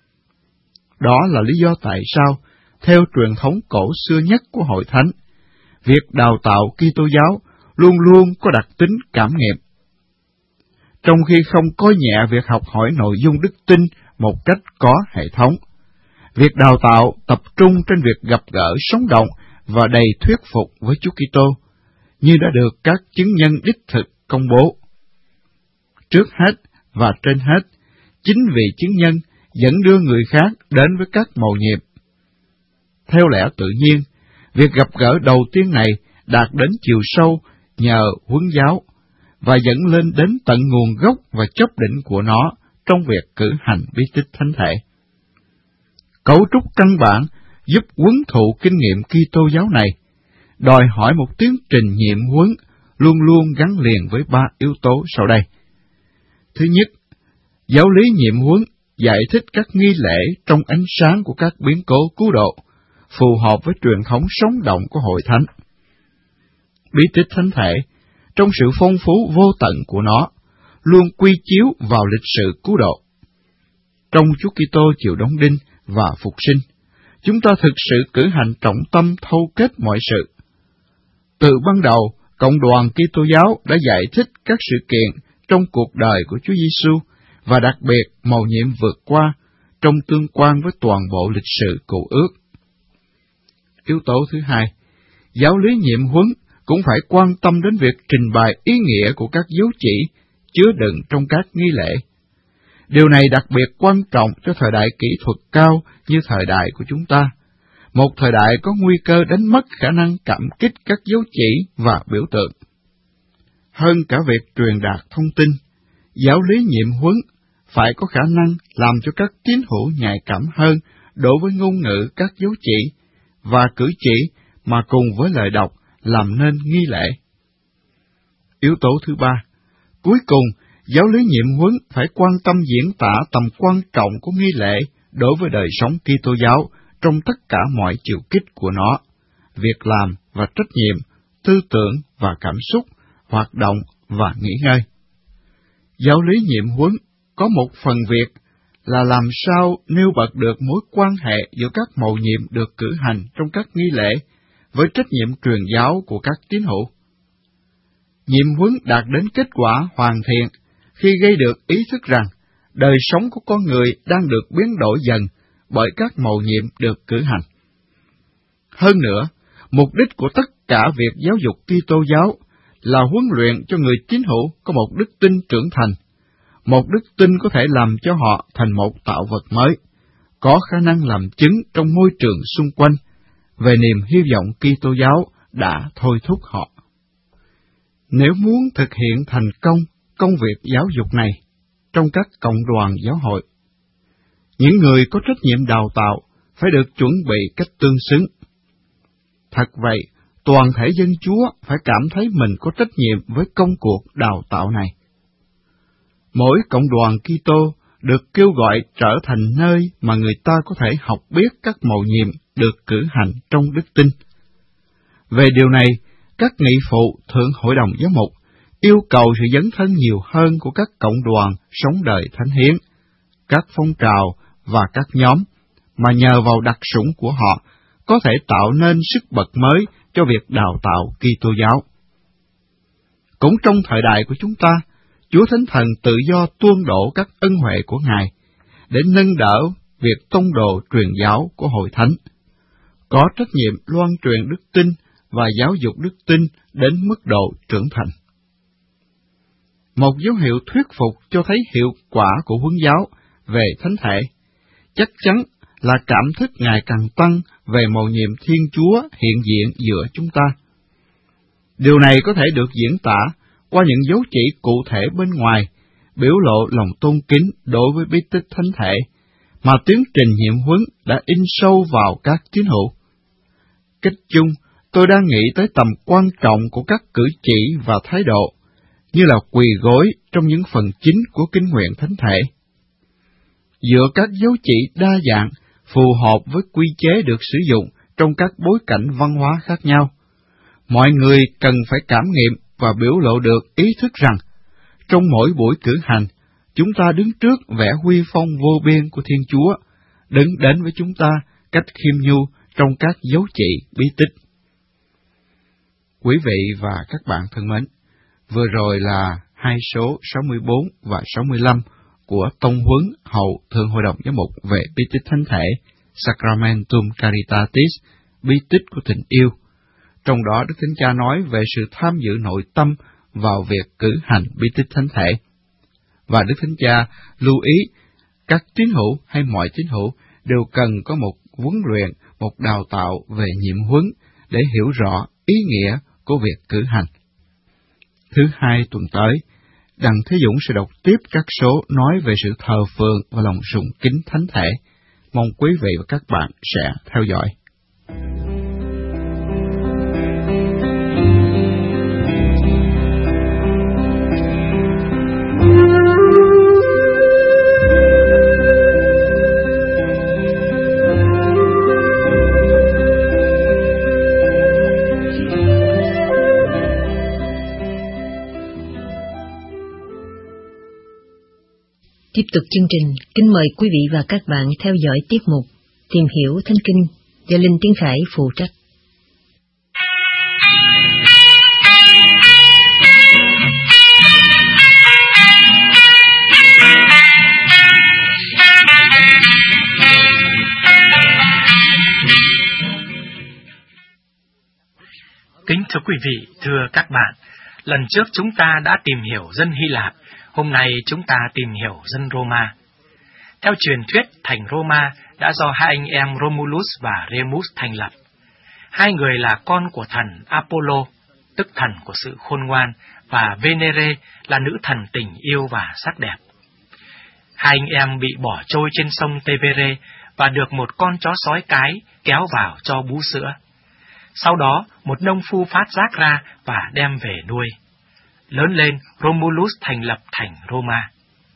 Đó là lý do tại sao, theo truyền thống cổ xưa nhất của Hội Thánh, việc đào tạo Kitô giáo luôn luôn có đặc tính cảm nghiệm. Trong khi không coi nhẹ việc học hỏi nội dung đức tin một cách có hệ thống, việc đào tạo tập trung trên việc gặp gỡ sống động và đầy thuyết phục với Chúa Kitô, như đã được các chứng nhân đích thực công bố. Trước hết và trên hết, chính vì chứng nhân dẫn đưa người khác đến với các mầu nhiệm. Theo lẽ tự nhiên, việc gặp gỡ đầu tiên này đạt đến chiều sâu nhờ huấn giáo, và dẫn lên đến tận nguồn gốc và chóp đỉnh của nó trong việc cử hành bí tích thánh thể. Cấu trúc căn bản giúp huấn thụ kinh nghiệm Kitô giáo này đòi hỏi một tiến trình nhiệm huấn luôn luôn gắn liền với 3 yếu tố sau đây. Thứ nhất, giáo lý nhiệm huấn giải thích các nghi lễ trong ánh sáng của các biến cố cứu độ, phù hợp với truyền thống sống động của Hội Thánh. Bí tích thánh thể, trong sự phong phú vô tận của nó, luôn quy chiếu vào lịch sử cứu độ. Trong Chúa Kitô chịu đóng đinh và phục sinh, chúng ta thực sự cử hành trọng tâm thâu kết mọi sự. Từ ban đầu, cộng đoàn Kitô giáo đã giải thích các sự kiện trong cuộc đời của Chúa Giêsu và đặc biệt mầu nhiệm vượt qua trong tương quan với toàn bộ lịch sử Cựu Ước. Yếu tố thứ hai, giáo lý nhiệm huấn cũng phải quan tâm đến việc trình bày ý nghĩa của các dấu chỉ chứa đựng trong các nghi lễ. Điều này đặc biệt quan trọng cho thời đại kỹ thuật cao như thời đại của chúng ta, một thời đại có nguy cơ đánh mất khả năng cảm kích các dấu chỉ và biểu tượng. Hơn cả việc truyền đạt thông tin, giáo lý nhiệm huấn phải có khả năng làm cho các tín hữu nhạy cảm hơn đối với ngôn ngữ các dấu chỉ và cử chỉ mà cùng với lời đọc làm nên nghi lễ. Yếu tố thứ ba, cuối cùng, giáo lý nhiệm huấn phải quan tâm diễn tả tầm quan trọng của nghi lễ đối với đời sống Kitô giáo trong tất cả mọi chiều kích của nó, việc làm và trách nhiệm, tư tưởng và cảm xúc, hoạt động và nghỉ ngơi. Giáo lý nhiệm huấn có một phần việc là làm sao nêu bật được mối quan hệ giữa các mầu nhiệm được cử hành trong các nghi lễ với trách nhiệm truyền giáo của các tín hữu. Nhiệm huấn đạt đến kết quả hoàn thiện khi gây được ý thức rằng đời sống của con người đang được biến đổi dần bởi các mầu nhiệm được cử hành. Hơn nữa, mục đích của tất cả việc giáo dục Kitô giáo là huấn luyện cho người tín hữu có một đức tin trưởng thành, một đức tin có thể làm cho họ thành một tạo vật mới, có khả năng làm chứng trong môi trường xung quanh về niềm hy vọng Kitô giáo đã thôi thúc họ. Nếu muốn thực hiện thành công công việc giáo dục này trong các cộng đoàn giáo hội, những người có trách nhiệm đào tạo phải được chuẩn bị cách tương xứng. Thật vậy, toàn thể dân Chúa phải cảm thấy mình có trách nhiệm với công cuộc đào tạo này. Mỗi cộng đoàn Kitô được kêu gọi trở thành nơi mà người ta có thể học biết các mầu nhiệm được cử hành trong đức tin. Về điều này, các nghị phụ Thượng Hội đồng Giám mục yêu cầu sự dấn thân nhiều hơn của các cộng đoàn sống đời thánh hiến, các phong trào và các nhóm, mà nhờ vào đặc sủng của họ có thể tạo nên sức bật mới cho việc đào tạo Kitô giáo. Cũng trong thời đại của chúng ta, Chúa Thánh Thần tự do tuôn đổ các ân huệ của Ngài để nâng đỡ việc tông đồ truyền giáo của Hội Thánh, có trách nhiệm loan truyền đức tin và giáo dục đức tin đến mức độ trưởng thành. Một dấu hiệu thuyết phục cho thấy hiệu quả của huấn giáo về thánh thể chắc chắn là cảm thức ngày càng tăng về mầu nhiệm Thiên Chúa hiện diện giữa chúng ta. Điều này có thể được diễn tả qua những dấu chỉ cụ thể bên ngoài, biểu lộ lòng tôn kính đối với bí tích thánh thể, mà tiến trình nhiệm huấn đã in sâu vào các tín hữu. Cách chung, tôi đang nghĩ tới tầm quan trọng của các cử chỉ và thái độ, như là quỳ gối trong những phần chính của kinh nguyện thánh thể. Giữa các dấu chỉ đa dạng, phù hợp với quy chế được sử dụng trong các bối cảnh văn hóa khác nhau, mọi người cần phải cảm nghiệm và biểu lộ được ý thức rằng, trong mỗi buổi cử hành, chúng ta đứng trước vẻ huy phong vô biên của Thiên Chúa, đấng đến với chúng ta cách khiêm nhu trong các dấu chỉ bí tích. Quý vị và các bạn thân mến, vừa rồi là hai số 64 và 65 của Tông huấn hậu Thượng Hội đồng Giám mục về bí tích thánh thể Sacramentum Caritatis, bí tích của tình yêu. Trong đó Đức Thánh Cha nói về sự tham dự nội tâm vào việc cử hành bí tích thánh thể. Và Đức Thánh Cha lưu ý các tín hữu hay mọi tín hữu đều cần có một huấn luyện, một đào tạo về nhiệm huấn để hiểu rõ ý nghĩa của việc cử hành. Thứ hai tuần tới, Đặng Thế Dũng sẽ đọc tiếp các số nói về sự thờ phượng và lòng sùng kính thánh thể. Mong quý vị và các bạn sẽ theo dõi. Tiếp tục chương trình, kính mời quý vị và các bạn theo dõi tiết mục Tìm hiểu Thánh Kinh do Linh Tiến Khải phụ trách. Kính thưa quý vị, thưa các bạn, lần trước chúng ta đã tìm hiểu dân Hy Lạp, hôm nay chúng ta tìm hiểu dân Roma. Theo truyền thuyết, thành Roma đã do hai anh em Romulus và Remus thành lập. Hai người là con của thần Apollo, tức thần của sự khôn ngoan, và Venere là nữ thần tình yêu và sắc đẹp. Hai anh em bị bỏ trôi trên sông Tevere và được một con chó sói cái kéo vào cho bú sữa. Sau đó, một nông phu phát giác ra và đem về nuôi. Lớn lên, Romulus thành lập thành Roma.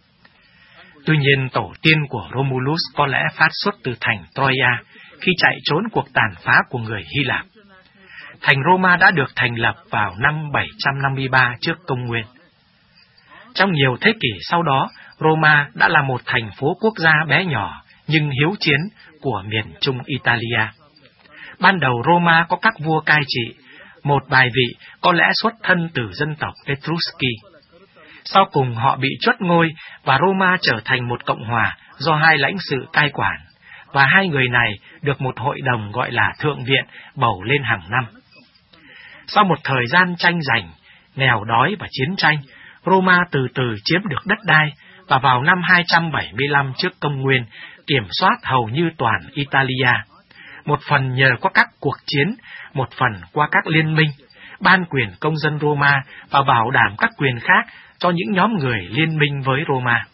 Tuy nhiên, tổ tiên của Romulus có lẽ phát xuất từ thành Troia khi chạy trốn cuộc tàn phá của người Hy Lạp. Thành Roma đã được thành lập vào năm 753 trước công nguyên. Trong nhiều thế kỷ sau đó, Roma đã là một thành phố quốc gia bé nhỏ nhưng hiếu chiến của miền Trung Italia. Ban đầu Roma có các vua cai trị, một vài vị có lẽ xuất thân từ dân tộc Etrusci. Sau cùng họ bị truất ngôi và Roma trở thành một cộng hòa do hai lãnh sự cai quản, và hai người này được một hội đồng gọi là Thượng viện bầu lên hàng năm. Sau một thời gian tranh giành, nghèo đói và chiến tranh, Roma từ từ chiếm được đất đai và vào năm 275 trước công nguyên kiểm soát hầu như toàn Italia. Một phần nhờ qua các cuộc chiến, một phần qua các liên minh, ban quyền công dân Roma và bảo đảm các quyền khác cho những nhóm người liên minh với Roma.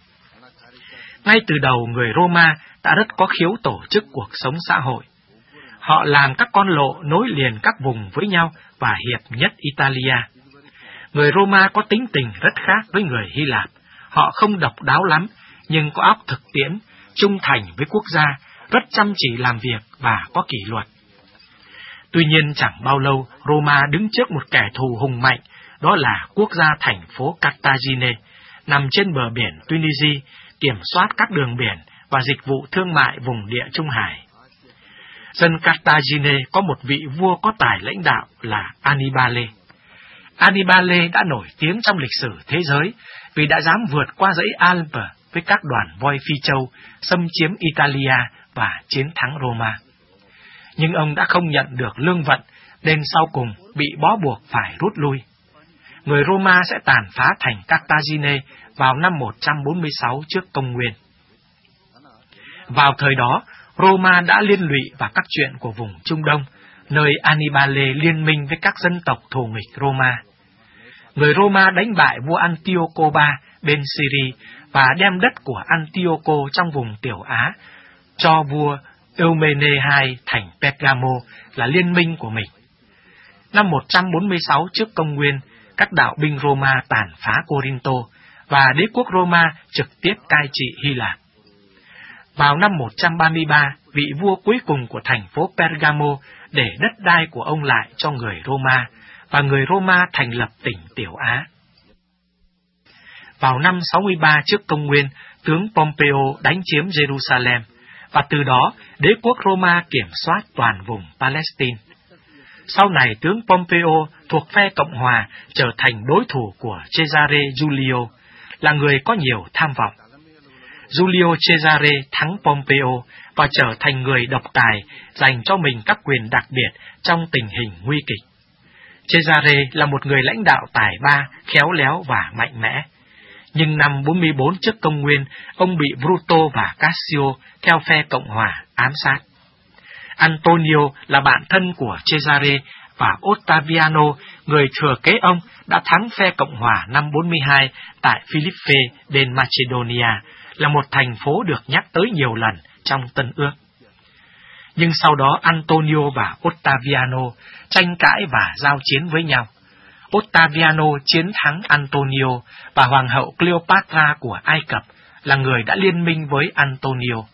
Ngay từ đầu, người Roma đã rất có khiếu tổ chức cuộc sống xã hội. Họ làm các con lộ nối liền các vùng với nhau và hiệp nhất Italia. Người Roma có tính tình rất khác với người Hy Lạp. Họ không độc đáo lắm, nhưng có óc thực tiễn, trung thành với quốc gia, rất chăm chỉ làm việc và có kỷ luật. Tuy nhiên chẳng bao lâu, Roma đứng trước một kẻ thù hùng mạnh, đó là quốc gia thành phố Cartagine, nằm trên bờ biển Tunisia, kiểm soát các đường biển và dịch vụ thương mại vùng Địa Trung Hải. Dân Cartagine có một vị vua có tài lãnh đạo là Annibale. Annibale đã nổi tiếng trong lịch sử thế giới vì đã dám vượt qua dãy Alpes với các đoàn voi Phi Châu, xâm chiếm Italia và chiến thắng Roma. Nhưng ông đã không nhận được lương vận, nên sau cùng bị bó buộc phải rút lui. Người Roma sẽ tàn phá thành Cartagine vào năm 146 trước công nguyên. Vào thời đó, Roma đã liên lụy vào các chuyện của vùng Trung Đông, nơi Annibale liên minh với các dân tộc thù nghịch Roma. Người Roma đánh bại vua Antioco III bên Syria và đem đất của Antioco trong vùng Tiểu Á cho vua Eumene II thành Pergamo là liên minh của mình. Năm 146 trước công nguyên, các đạo binh Roma tàn phá Corinto và đế quốc Roma trực tiếp cai trị Hy Lạp. Vào năm 133, vị vua cuối cùng của thành phố Pergamo để đất đai của ông lại cho người Roma, và người Roma thành lập tỉnh Tiểu Á. Vào năm 63 trước công nguyên, tướng Pompeo đánh chiếm Jerusalem, và từ đó đế quốc Roma kiểm soát toàn vùng Palestine. Sau này, tướng Pompeo thuộc phe Cộng hòa trở thành đối thủ của Cesare Giulio, là người có nhiều tham vọng. Giulio Cesare thắng Pompeo và trở thành người độc tài, dành cho mình các quyền đặc biệt trong tình hình nguy kịch. Cesare là một người lãnh đạo tài ba, khéo léo và mạnh mẽ. Nhưng năm 44 trước công nguyên, ông bị Bruto và Cassio theo phe Cộng hòa ám sát. Antonio là bạn thân của Cesare và Ottaviano, người thừa kế ông, đã thắng phe Cộng hòa năm 42 tại Philippe bên Macedonia, là một thành phố được nhắc tới nhiều lần trong Tân Ước. Nhưng sau đó Antonio và Ottaviano tranh cãi và giao chiến với nhau. Ottaviano chiến thắng Antonio, và hoàng hậu Cleopatra của Ai Cập là người đã liên minh với Antonio.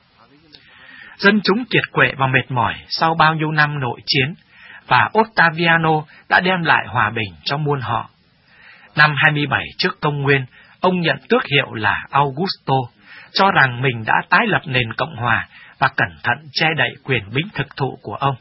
Dân chúng kiệt quệ và mệt mỏi sau bao nhiêu năm nội chiến, và Ottaviano đã đem lại hòa bình cho muôn họ. Năm 27 trước công nguyên, ông nhận tước hiệu là Augusto, cho rằng mình đã tái lập nền Cộng hòa và cẩn thận che đậy quyền bính thực thụ của ông.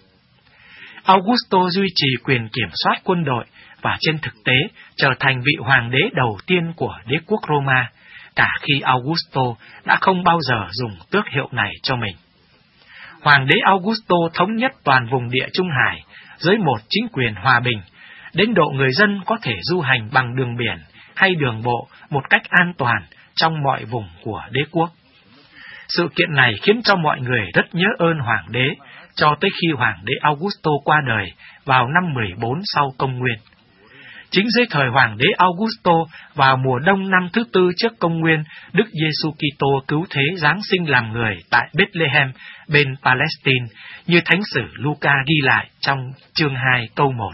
Augusto duy trì quyền kiểm soát quân đội và trên thực tế trở thành vị hoàng đế đầu tiên của đế quốc Roma, cả khi Augusto đã không bao giờ dùng tước hiệu này cho mình. Hoàng đế Augusto thống nhất toàn vùng Địa Trung Hải dưới một chính quyền hòa bình, đến độ người dân có thể du hành bằng đường biển hay đường bộ một cách an toàn trong mọi vùng của đế quốc. Sự kiện này khiến cho mọi người rất nhớ ơn hoàng đế, cho tới khi hoàng đế Augusto qua đời vào năm 14 sau công nguyên. Chính dưới thời hoàng đế Augusto, vào mùa đông năm thứ 4 trước công nguyên, Đức Giêsu Kitô cứu thế giáng sinh làm người tại Bethlehem bên Palestine, như Thánh sử Luca ghi lại trong chương 2 câu 1.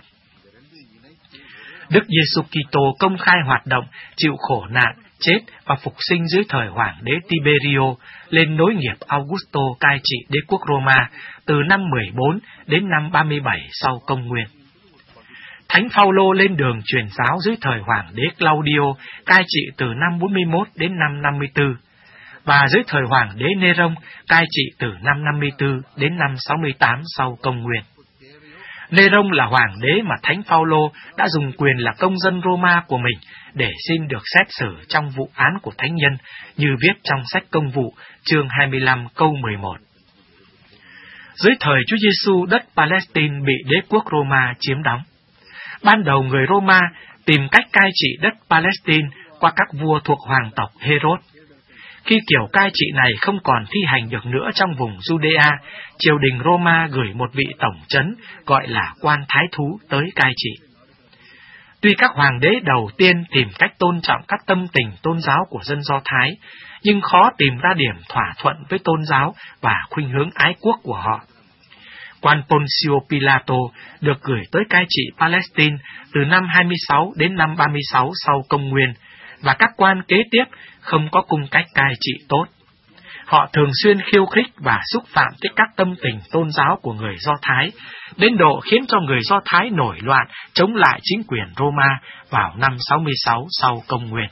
Đức Giêsu Kitô công khai hoạt động, chịu khổ nạn, chết và phục sinh dưới thời hoàng đế Tiberio, lên nối nghiệp Augusto cai trị đế quốc Roma từ năm 14 đến năm 37 sau công nguyên. Thánh Phaolô lên đường truyền giáo dưới thời hoàng đế Claudio, cai trị từ năm 41 đến năm 54, và dưới thời hoàng đế Nêrông, cai trị từ năm 54 đến năm 68 sau công nguyên. Nêrông là hoàng đế mà Thánh Phaolô đã dùng quyền là công dân Roma của mình để xin được xét xử trong vụ án của thánh nhân, như viết trong sách Công vụ, chương 25 câu 11. Dưới thời Chúa Giêsu, đất Palestine bị đế quốc Roma chiếm đóng. Ban đầu người Roma tìm cách cai trị đất Palestine qua các vua thuộc hoàng tộc Herod. Khi kiểu cai trị này không còn thi hành được nữa trong vùng Judea, triều đình Roma gửi một vị tổng trấn gọi là quan thái thú tới cai trị. Tuy các hoàng đế đầu tiên tìm cách tôn trọng các tâm tình tôn giáo của dân Do Thái, nhưng khó tìm ra điểm thỏa thuận với tôn giáo và khuynh hướng ái quốc của họ. Quan Poncio Pilato được gửi tới cai trị Palestine từ năm 26 đến năm 36 sau công nguyên, và các quan kế tiếp không có cung cách cai trị tốt. Họ thường xuyên khiêu khích và xúc phạm tới các tâm tình tôn giáo của người Do Thái, đến độ khiến cho người Do Thái nổi loạn chống lại chính quyền Roma vào năm 66 sau công nguyên.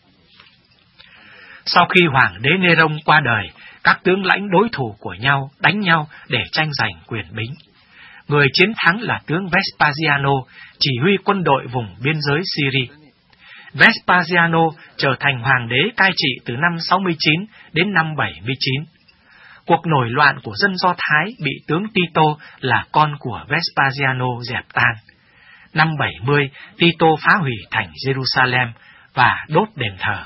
Sau khi hoàng đế Nêrông qua đời, các tướng lãnh đối thủ của nhau đánh nhau để tranh giành quyền bính. Người chiến thắng là tướng Vespasiano, chỉ huy quân đội vùng biên giới Syria. Vespasiano trở thành hoàng đế cai trị từ năm 69 đến năm 79. Cuộc nổi loạn của dân Do Thái bị tướng Tito là con của Vespasiano dẹp tan. Năm 70, Tito phá hủy thành Jerusalem và đốt đền thờ.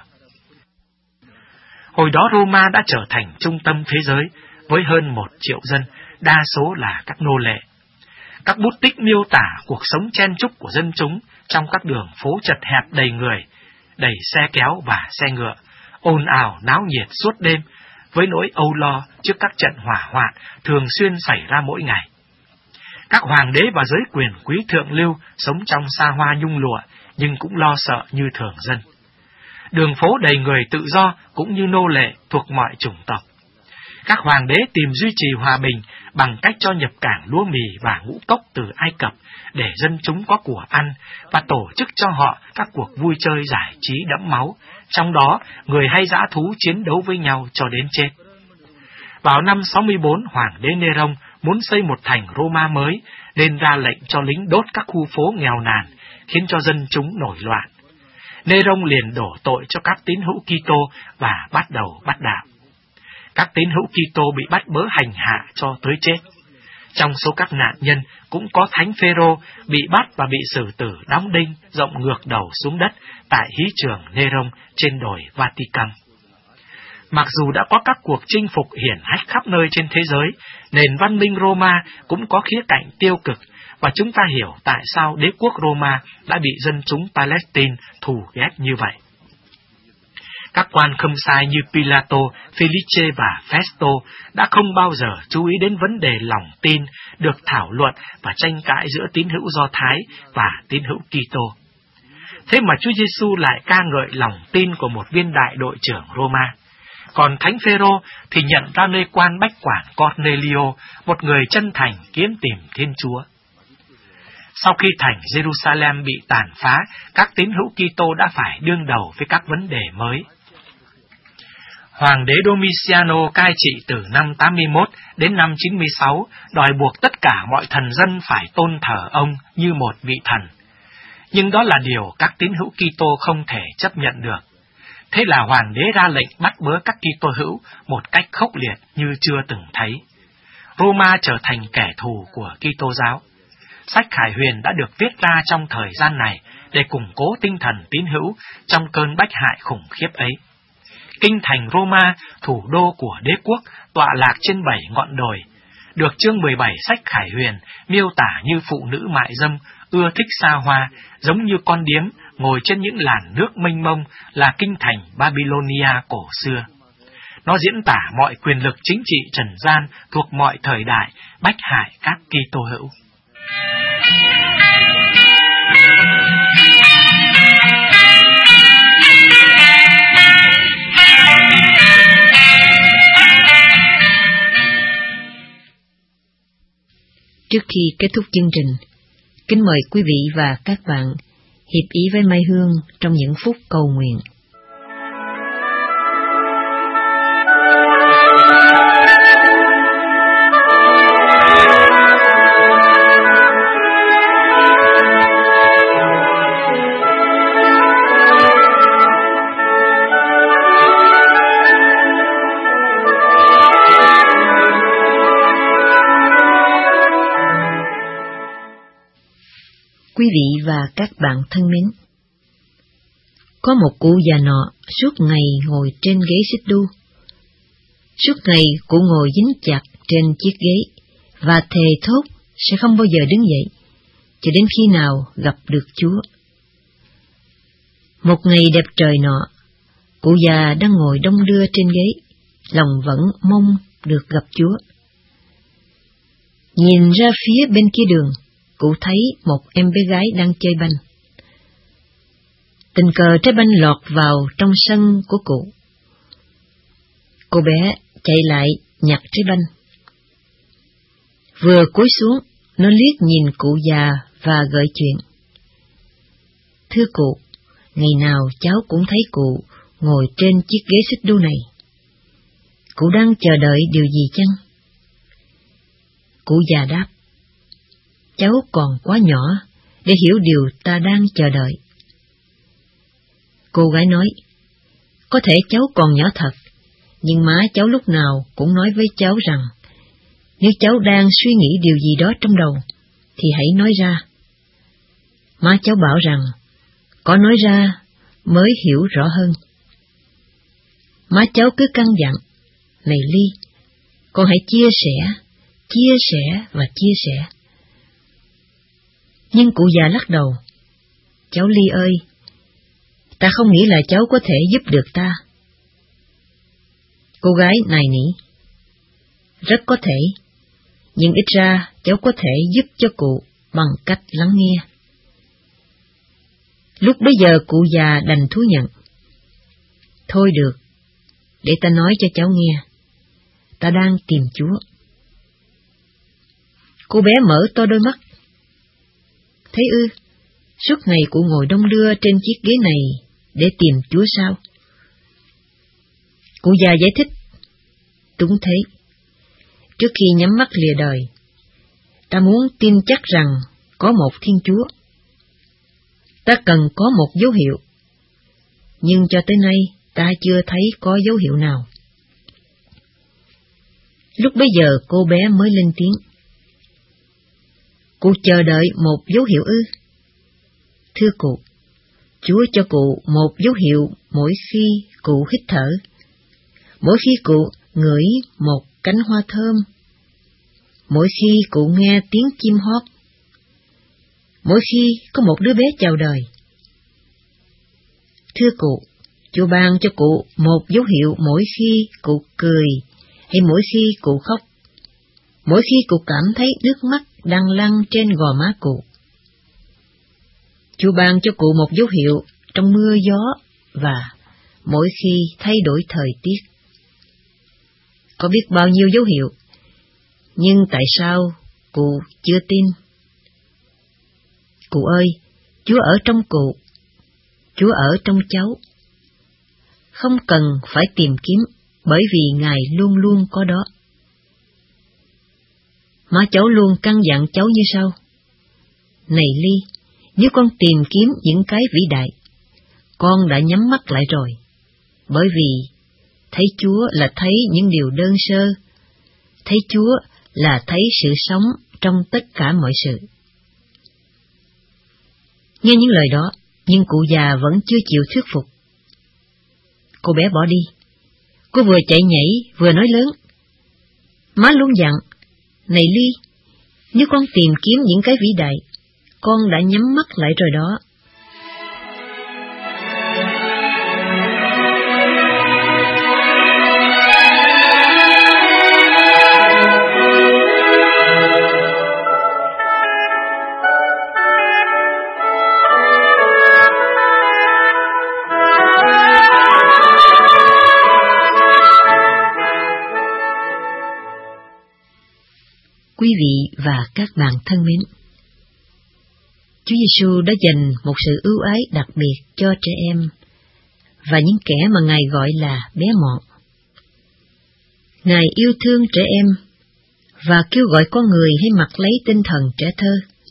Hồi đó Roma đã trở thành trung tâm thế giới với hơn 1 triệu dân, đa số là các nô lệ. Các bút tích miêu tả cuộc sống chen chúc của dân chúng trong các đường phố chật hẹp đầy người, đầy xe kéo và xe ngựa, ồn ào náo nhiệt suốt đêm, với nỗi âu lo trước các trận hỏa hoạn thường xuyên xảy ra mỗi ngày. Các hoàng đế và giới quyền quý thượng lưu sống trong xa hoa nhung lụa, nhưng cũng lo sợ như thường dân. Đường phố đầy người tự do cũng như nô lệ thuộc mọi chủng tộc. Các hoàng đế tìm duy trì hòa bình bằng cách cho nhập cảng lúa mì và ngũ cốc từ Ai Cập để dân chúng có của ăn, và tổ chức cho họ các cuộc vui chơi giải trí đẫm máu trong đó người hay dã thú chiến đấu với nhau cho đến chết. Vào năm 64, Hoàng đế Nêrông muốn xây một thành Roma mới, nên ra lệnh cho lính đốt các khu phố nghèo nàn, khiến cho dân chúng nổi loạn. Nêrông liền đổ tội cho các tín hữu Kitô và bắt đầu bắt đạo. Các tín hữu Kitô bị bắt bớ hành hạ cho tới chết. Trong số các nạn nhân cũng có Thánh Phêrô bị bắt và bị xử tử đóng đinh rộng ngược đầu xuống đất tại hí trường Nêrông trên đồi Vatican. Mặc dù đã có các cuộc chinh phục hiển hách khắp nơi trên thế giới, nền văn minh Roma cũng có khía cạnh tiêu cực, và chúng ta hiểu tại sao đế quốc Roma đã bị dân chúng Palestine thù ghét như vậy. Các quan khâm sai như Pilato, Felice và Festo đã không bao giờ chú ý đến vấn đề lòng tin được thảo luận và tranh cãi giữa tín hữu Do Thái và tín hữu Kitô. Thế mà Chúa Giêsu lại ca ngợi lòng tin của một viên đại đội trưởng Roma. Còn Thánh Phêrô thì nhận ra nơi quan bách quản Cornelio, một người chân thành kiếm tìm Thiên Chúa. Sau khi thành Jerusalem bị tàn phá, các tín hữu Kitô đã phải đương đầu với các vấn đề mới. Hoàng đế Domitiano cai trị từ năm 81 đến năm 96, đòi buộc tất cả mọi thần dân phải tôn thờ ông như một vị thần. Nhưng đó là điều các tín hữu Kitô không thể chấp nhận được. Thế là hoàng đế ra lệnh bắt bớ các Kitô hữu một cách khốc liệt như chưa từng thấy. Roma trở thành kẻ thù của Kitô giáo. Sách Khải Huyền đã được viết ra trong thời gian này để củng cố tinh thần tín hữu trong cơn bách hại khủng khiếp ấy. Kinh thành Roma, thủ đô của đế quốc, tọa lạc trên 7 ngọn đồi, được chương 17 sách Khải Huyền miêu tả như phụ nữ mại dâm, ưa thích xa hoa, giống như con điếm ngồi trên những làn nước mênh mông, là kinh thành Babylonia cổ xưa. Nó diễn tả mọi quyền lực chính trị trần gian thuộc mọi thời đại, bách hại các Kitô hữu. Trước khi kết thúc chương trình, kính mời quý vị và các bạn hiệp ý với Mai Hương trong những phút cầu nguyện. Quý vị và các bạn thân mến, có một cụ già nọ suốt ngày ngồi trên ghế xích đu. Suốt ngày cụ ngồi dính chặt trên chiếc ghế và thề thốt sẽ không bao giờ đứng dậy, cho đến khi nào gặp được Chúa. Một ngày đẹp trời nọ, cụ già đang ngồi đong đưa trên ghế, lòng vẫn mong được gặp Chúa. Nhìn ra phía bên kia đường, cụ thấy một em bé gái đang chơi banh. Tình cờ trái banh lọt vào trong sân của cụ. Cô bé chạy lại nhặt trái banh. Vừa cúi xuống, nó liếc nhìn cụ già và gợi chuyện. Thưa cụ, ngày nào cháu cũng thấy cụ ngồi trên chiếc ghế xích đu này. Cụ đang chờ đợi điều gì chăng? Cụ già đáp, cháu còn quá nhỏ để hiểu điều ta đang chờ đợi. Cô gái nói, có thể cháu còn nhỏ thật, nhưng má cháu lúc nào cũng nói với cháu rằng, nếu cháu đang suy nghĩ điều gì đó trong đầu, thì hãy nói ra. Má cháu bảo rằng, có nói ra mới hiểu rõ hơn. Má cháu cứ căn dặn, này Ly, con hãy chia sẻ và chia sẻ. Nhưng cụ già lắc đầu, cháu Ly ơi, ta không nghĩ là cháu có thể giúp được ta. Cô gái nài nỉ, rất có thể, nhưng ít ra cháu có thể giúp cho cụ bằng cách lắng nghe. Lúc bấy giờ cụ già đành thú nhận. Thôi được, để ta nói cho cháu nghe, ta đang tìm Chúa. Cô bé mở to đôi mắt. Thế ư, suốt ngày cụ ngồi đong đưa trên chiếc ghế này để tìm Chúa sao? Cụ già giải thích, đúng thế. Trước khi nhắm mắt lìa đời, ta muốn tin chắc rằng có một Thiên Chúa. Ta cần có một dấu hiệu, nhưng cho tới nay ta chưa thấy có dấu hiệu nào. Lúc bấy giờ cô bé mới lên tiếng. Cụ chờ đợi một dấu hiệu ư? Thưa cụ, Chúa cho cụ một dấu hiệu mỗi khi cụ hít thở, mỗi khi cụ ngửi một cánh hoa thơm, mỗi khi cụ nghe tiếng chim hót, mỗi khi có một đứa bé chào đời. Thưa cụ, Chúa ban cho cụ một dấu hiệu mỗi khi cụ cười hay mỗi khi cụ khóc, mỗi khi cụ cảm thấy nước mắt đang lăn trên gò má cụ. Chúa ban cho cụ một dấu hiệu trong mưa gió và mỗi khi thay đổi thời tiết. Có biết bao nhiêu dấu hiệu, nhưng tại sao cụ chưa tin? Cụ ơi, Chúa ở trong cụ, Chúa ở trong cháu. Không cần phải tìm kiếm, bởi vì Ngài luôn luôn có đó. Má cháu luôn căn dặn cháu như sau. Này Ly, nếu con tìm kiếm những cái vĩ đại, con đã nhắm mắt lại rồi, bởi vì thấy Chúa là thấy những điều đơn sơ, thấy Chúa là thấy sự sống trong tất cả mọi sự. Nghe những lời đó, nhưng cụ già vẫn chưa chịu thuyết phục. Cô bé bỏ đi. Cô vừa chạy nhảy vừa nói lớn. Má luôn dặn, này Ly, nếu con tìm kiếm những cái vĩ đại, con đã nhắm mắt lại rồi đó. Quý vị và các bạn thân mến, Chúa Giêsu đã dành một sự ưu ái đặc biệt cho trẻ em và những kẻ mà Ngài gọi là bé mọn. Ngài yêu thương trẻ em và kêu gọi con người hãy mặc lấy tinh thần trẻ thơ.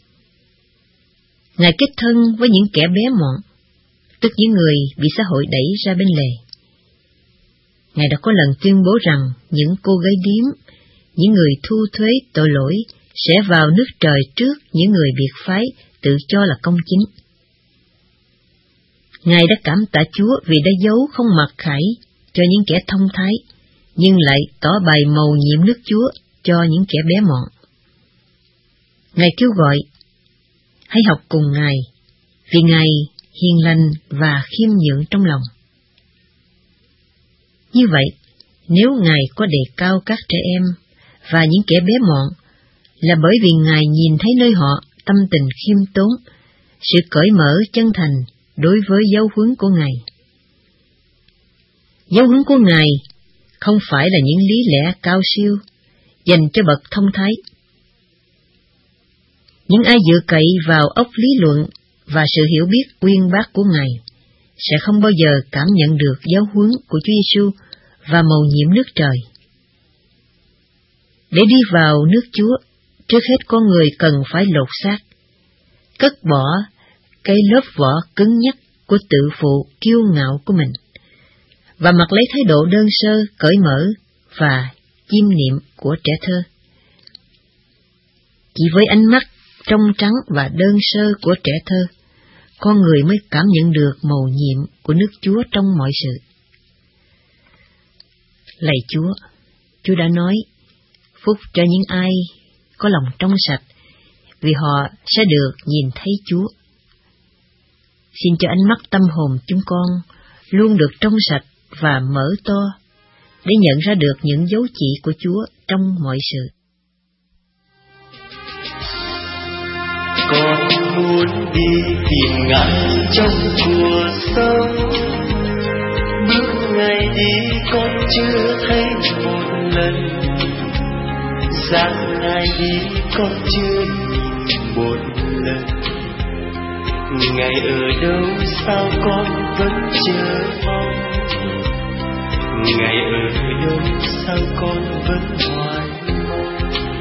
Ngài kết thân với những kẻ bé mọn, tức những người bị xã hội đẩy ra bên lề. Ngài đã có lần tuyên bố rằng những cô gái điếm, những người thu thuế tội lỗi sẽ vào nước trời trước những người biệt phái tự cho là công chính. Ngài đã cảm tạ Chúa vì đã giấu không mặc khải cho những kẻ thông thái, nhưng lại tỏ bày mầu nhiệm nước Chúa cho những kẻ bé mọn. Ngài kêu gọi, hãy học cùng Ngài, vì Ngài hiền lành và khiêm nhượng trong lòng. Như vậy, nếu Ngài có đề cao các trẻ em và những kẻ bé mọn, là bởi vì Ngài nhìn thấy nơi họ tâm tình khiêm tốn, sự cởi mở chân thành đối với giáo huấn của Ngài. Giáo huấn của Ngài không phải là những lý lẽ cao siêu dành cho bậc thông thái. Những ai dựa cậy vào óc lý luận và sự hiểu biết uyên bác của Ngài sẽ không bao giờ cảm nhận được giáo huấn của Chúa Giêsu và mầu nhiệm nước trời. Để đi vào nước Chúa, trước hết con người cần phải lột xác, cất bỏ cái lớp vỏ cứng nhắc của tự phụ kiêu ngạo của mình, và mặc lấy thái độ đơn sơ, cởi mở và chiêm niệm của trẻ thơ. Chỉ với ánh mắt trong trắng và đơn sơ của trẻ thơ, con người mới cảm nhận được mầu nhiệm của nước Chúa trong mọi sự. Lạy Chúa, Chúa đã nói, phúc cho những ai có lòng trong sạch, vì họ sẽ được nhìn thấy Chúa. Xin cho ánh mắt tâm hồn chúng con luôn được trong sạch và mở to, để nhận ra được những dấu chỉ của Chúa trong mọi sự. Con muốn đi tìm Ngài trong cuộc sống, bước ngày đi con chưa thấy một lần, dáng Ngài đi con chưa một lần. Ngài ở đâu sao con vẫn chờ mong, Ngày ở đâu sao con vẫn hoài mong?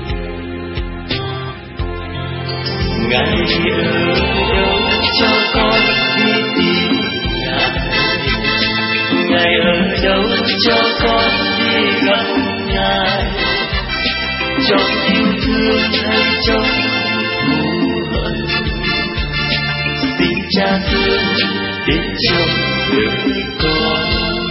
Ngày ở đâu cho con đi tìm Ngài? Ngày ở đâu cho con đi gặp Ngài? Trong yêu thương hay trong thù hận, xin Cha thương đến trong đời con.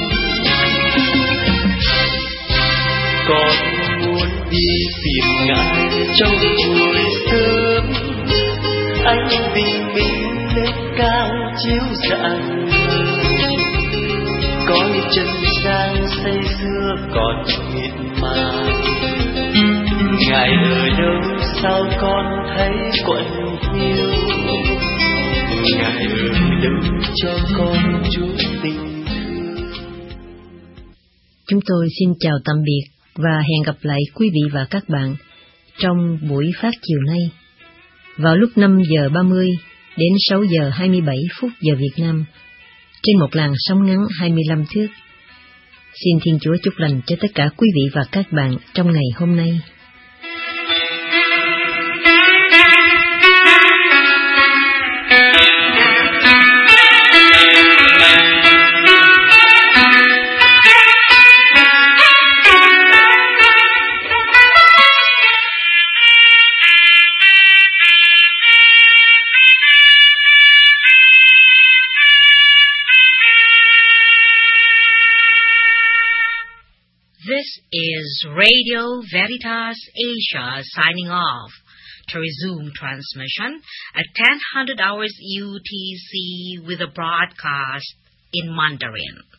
Con muốn đi tìm Ngài trong buổi sớm, ánh bình minh lên cao chiếu rạng ngời, cõi trần gian say sưa còn miệt mài. Ngài ở đâu sao con thấy quặn hiu? Ngài ở đâu cho con chút tình thương? Chúng tôi xin chào tạm biệt và hẹn gặp lại quý vị và các bạn trong buổi phát chiều nay vào lúc 5 giờ 30 đến 6 giờ 27 phút giờ Việt Nam trên một làn sóng ngắn 25 thước. Xin Thiên Chúa chúc lành cho tất cả quý vị và các bạn trong ngày hôm nay. This is Radio Veritas Asia signing off. To resume transmission at 10:00 hours UTC with a broadcast in Mandarin.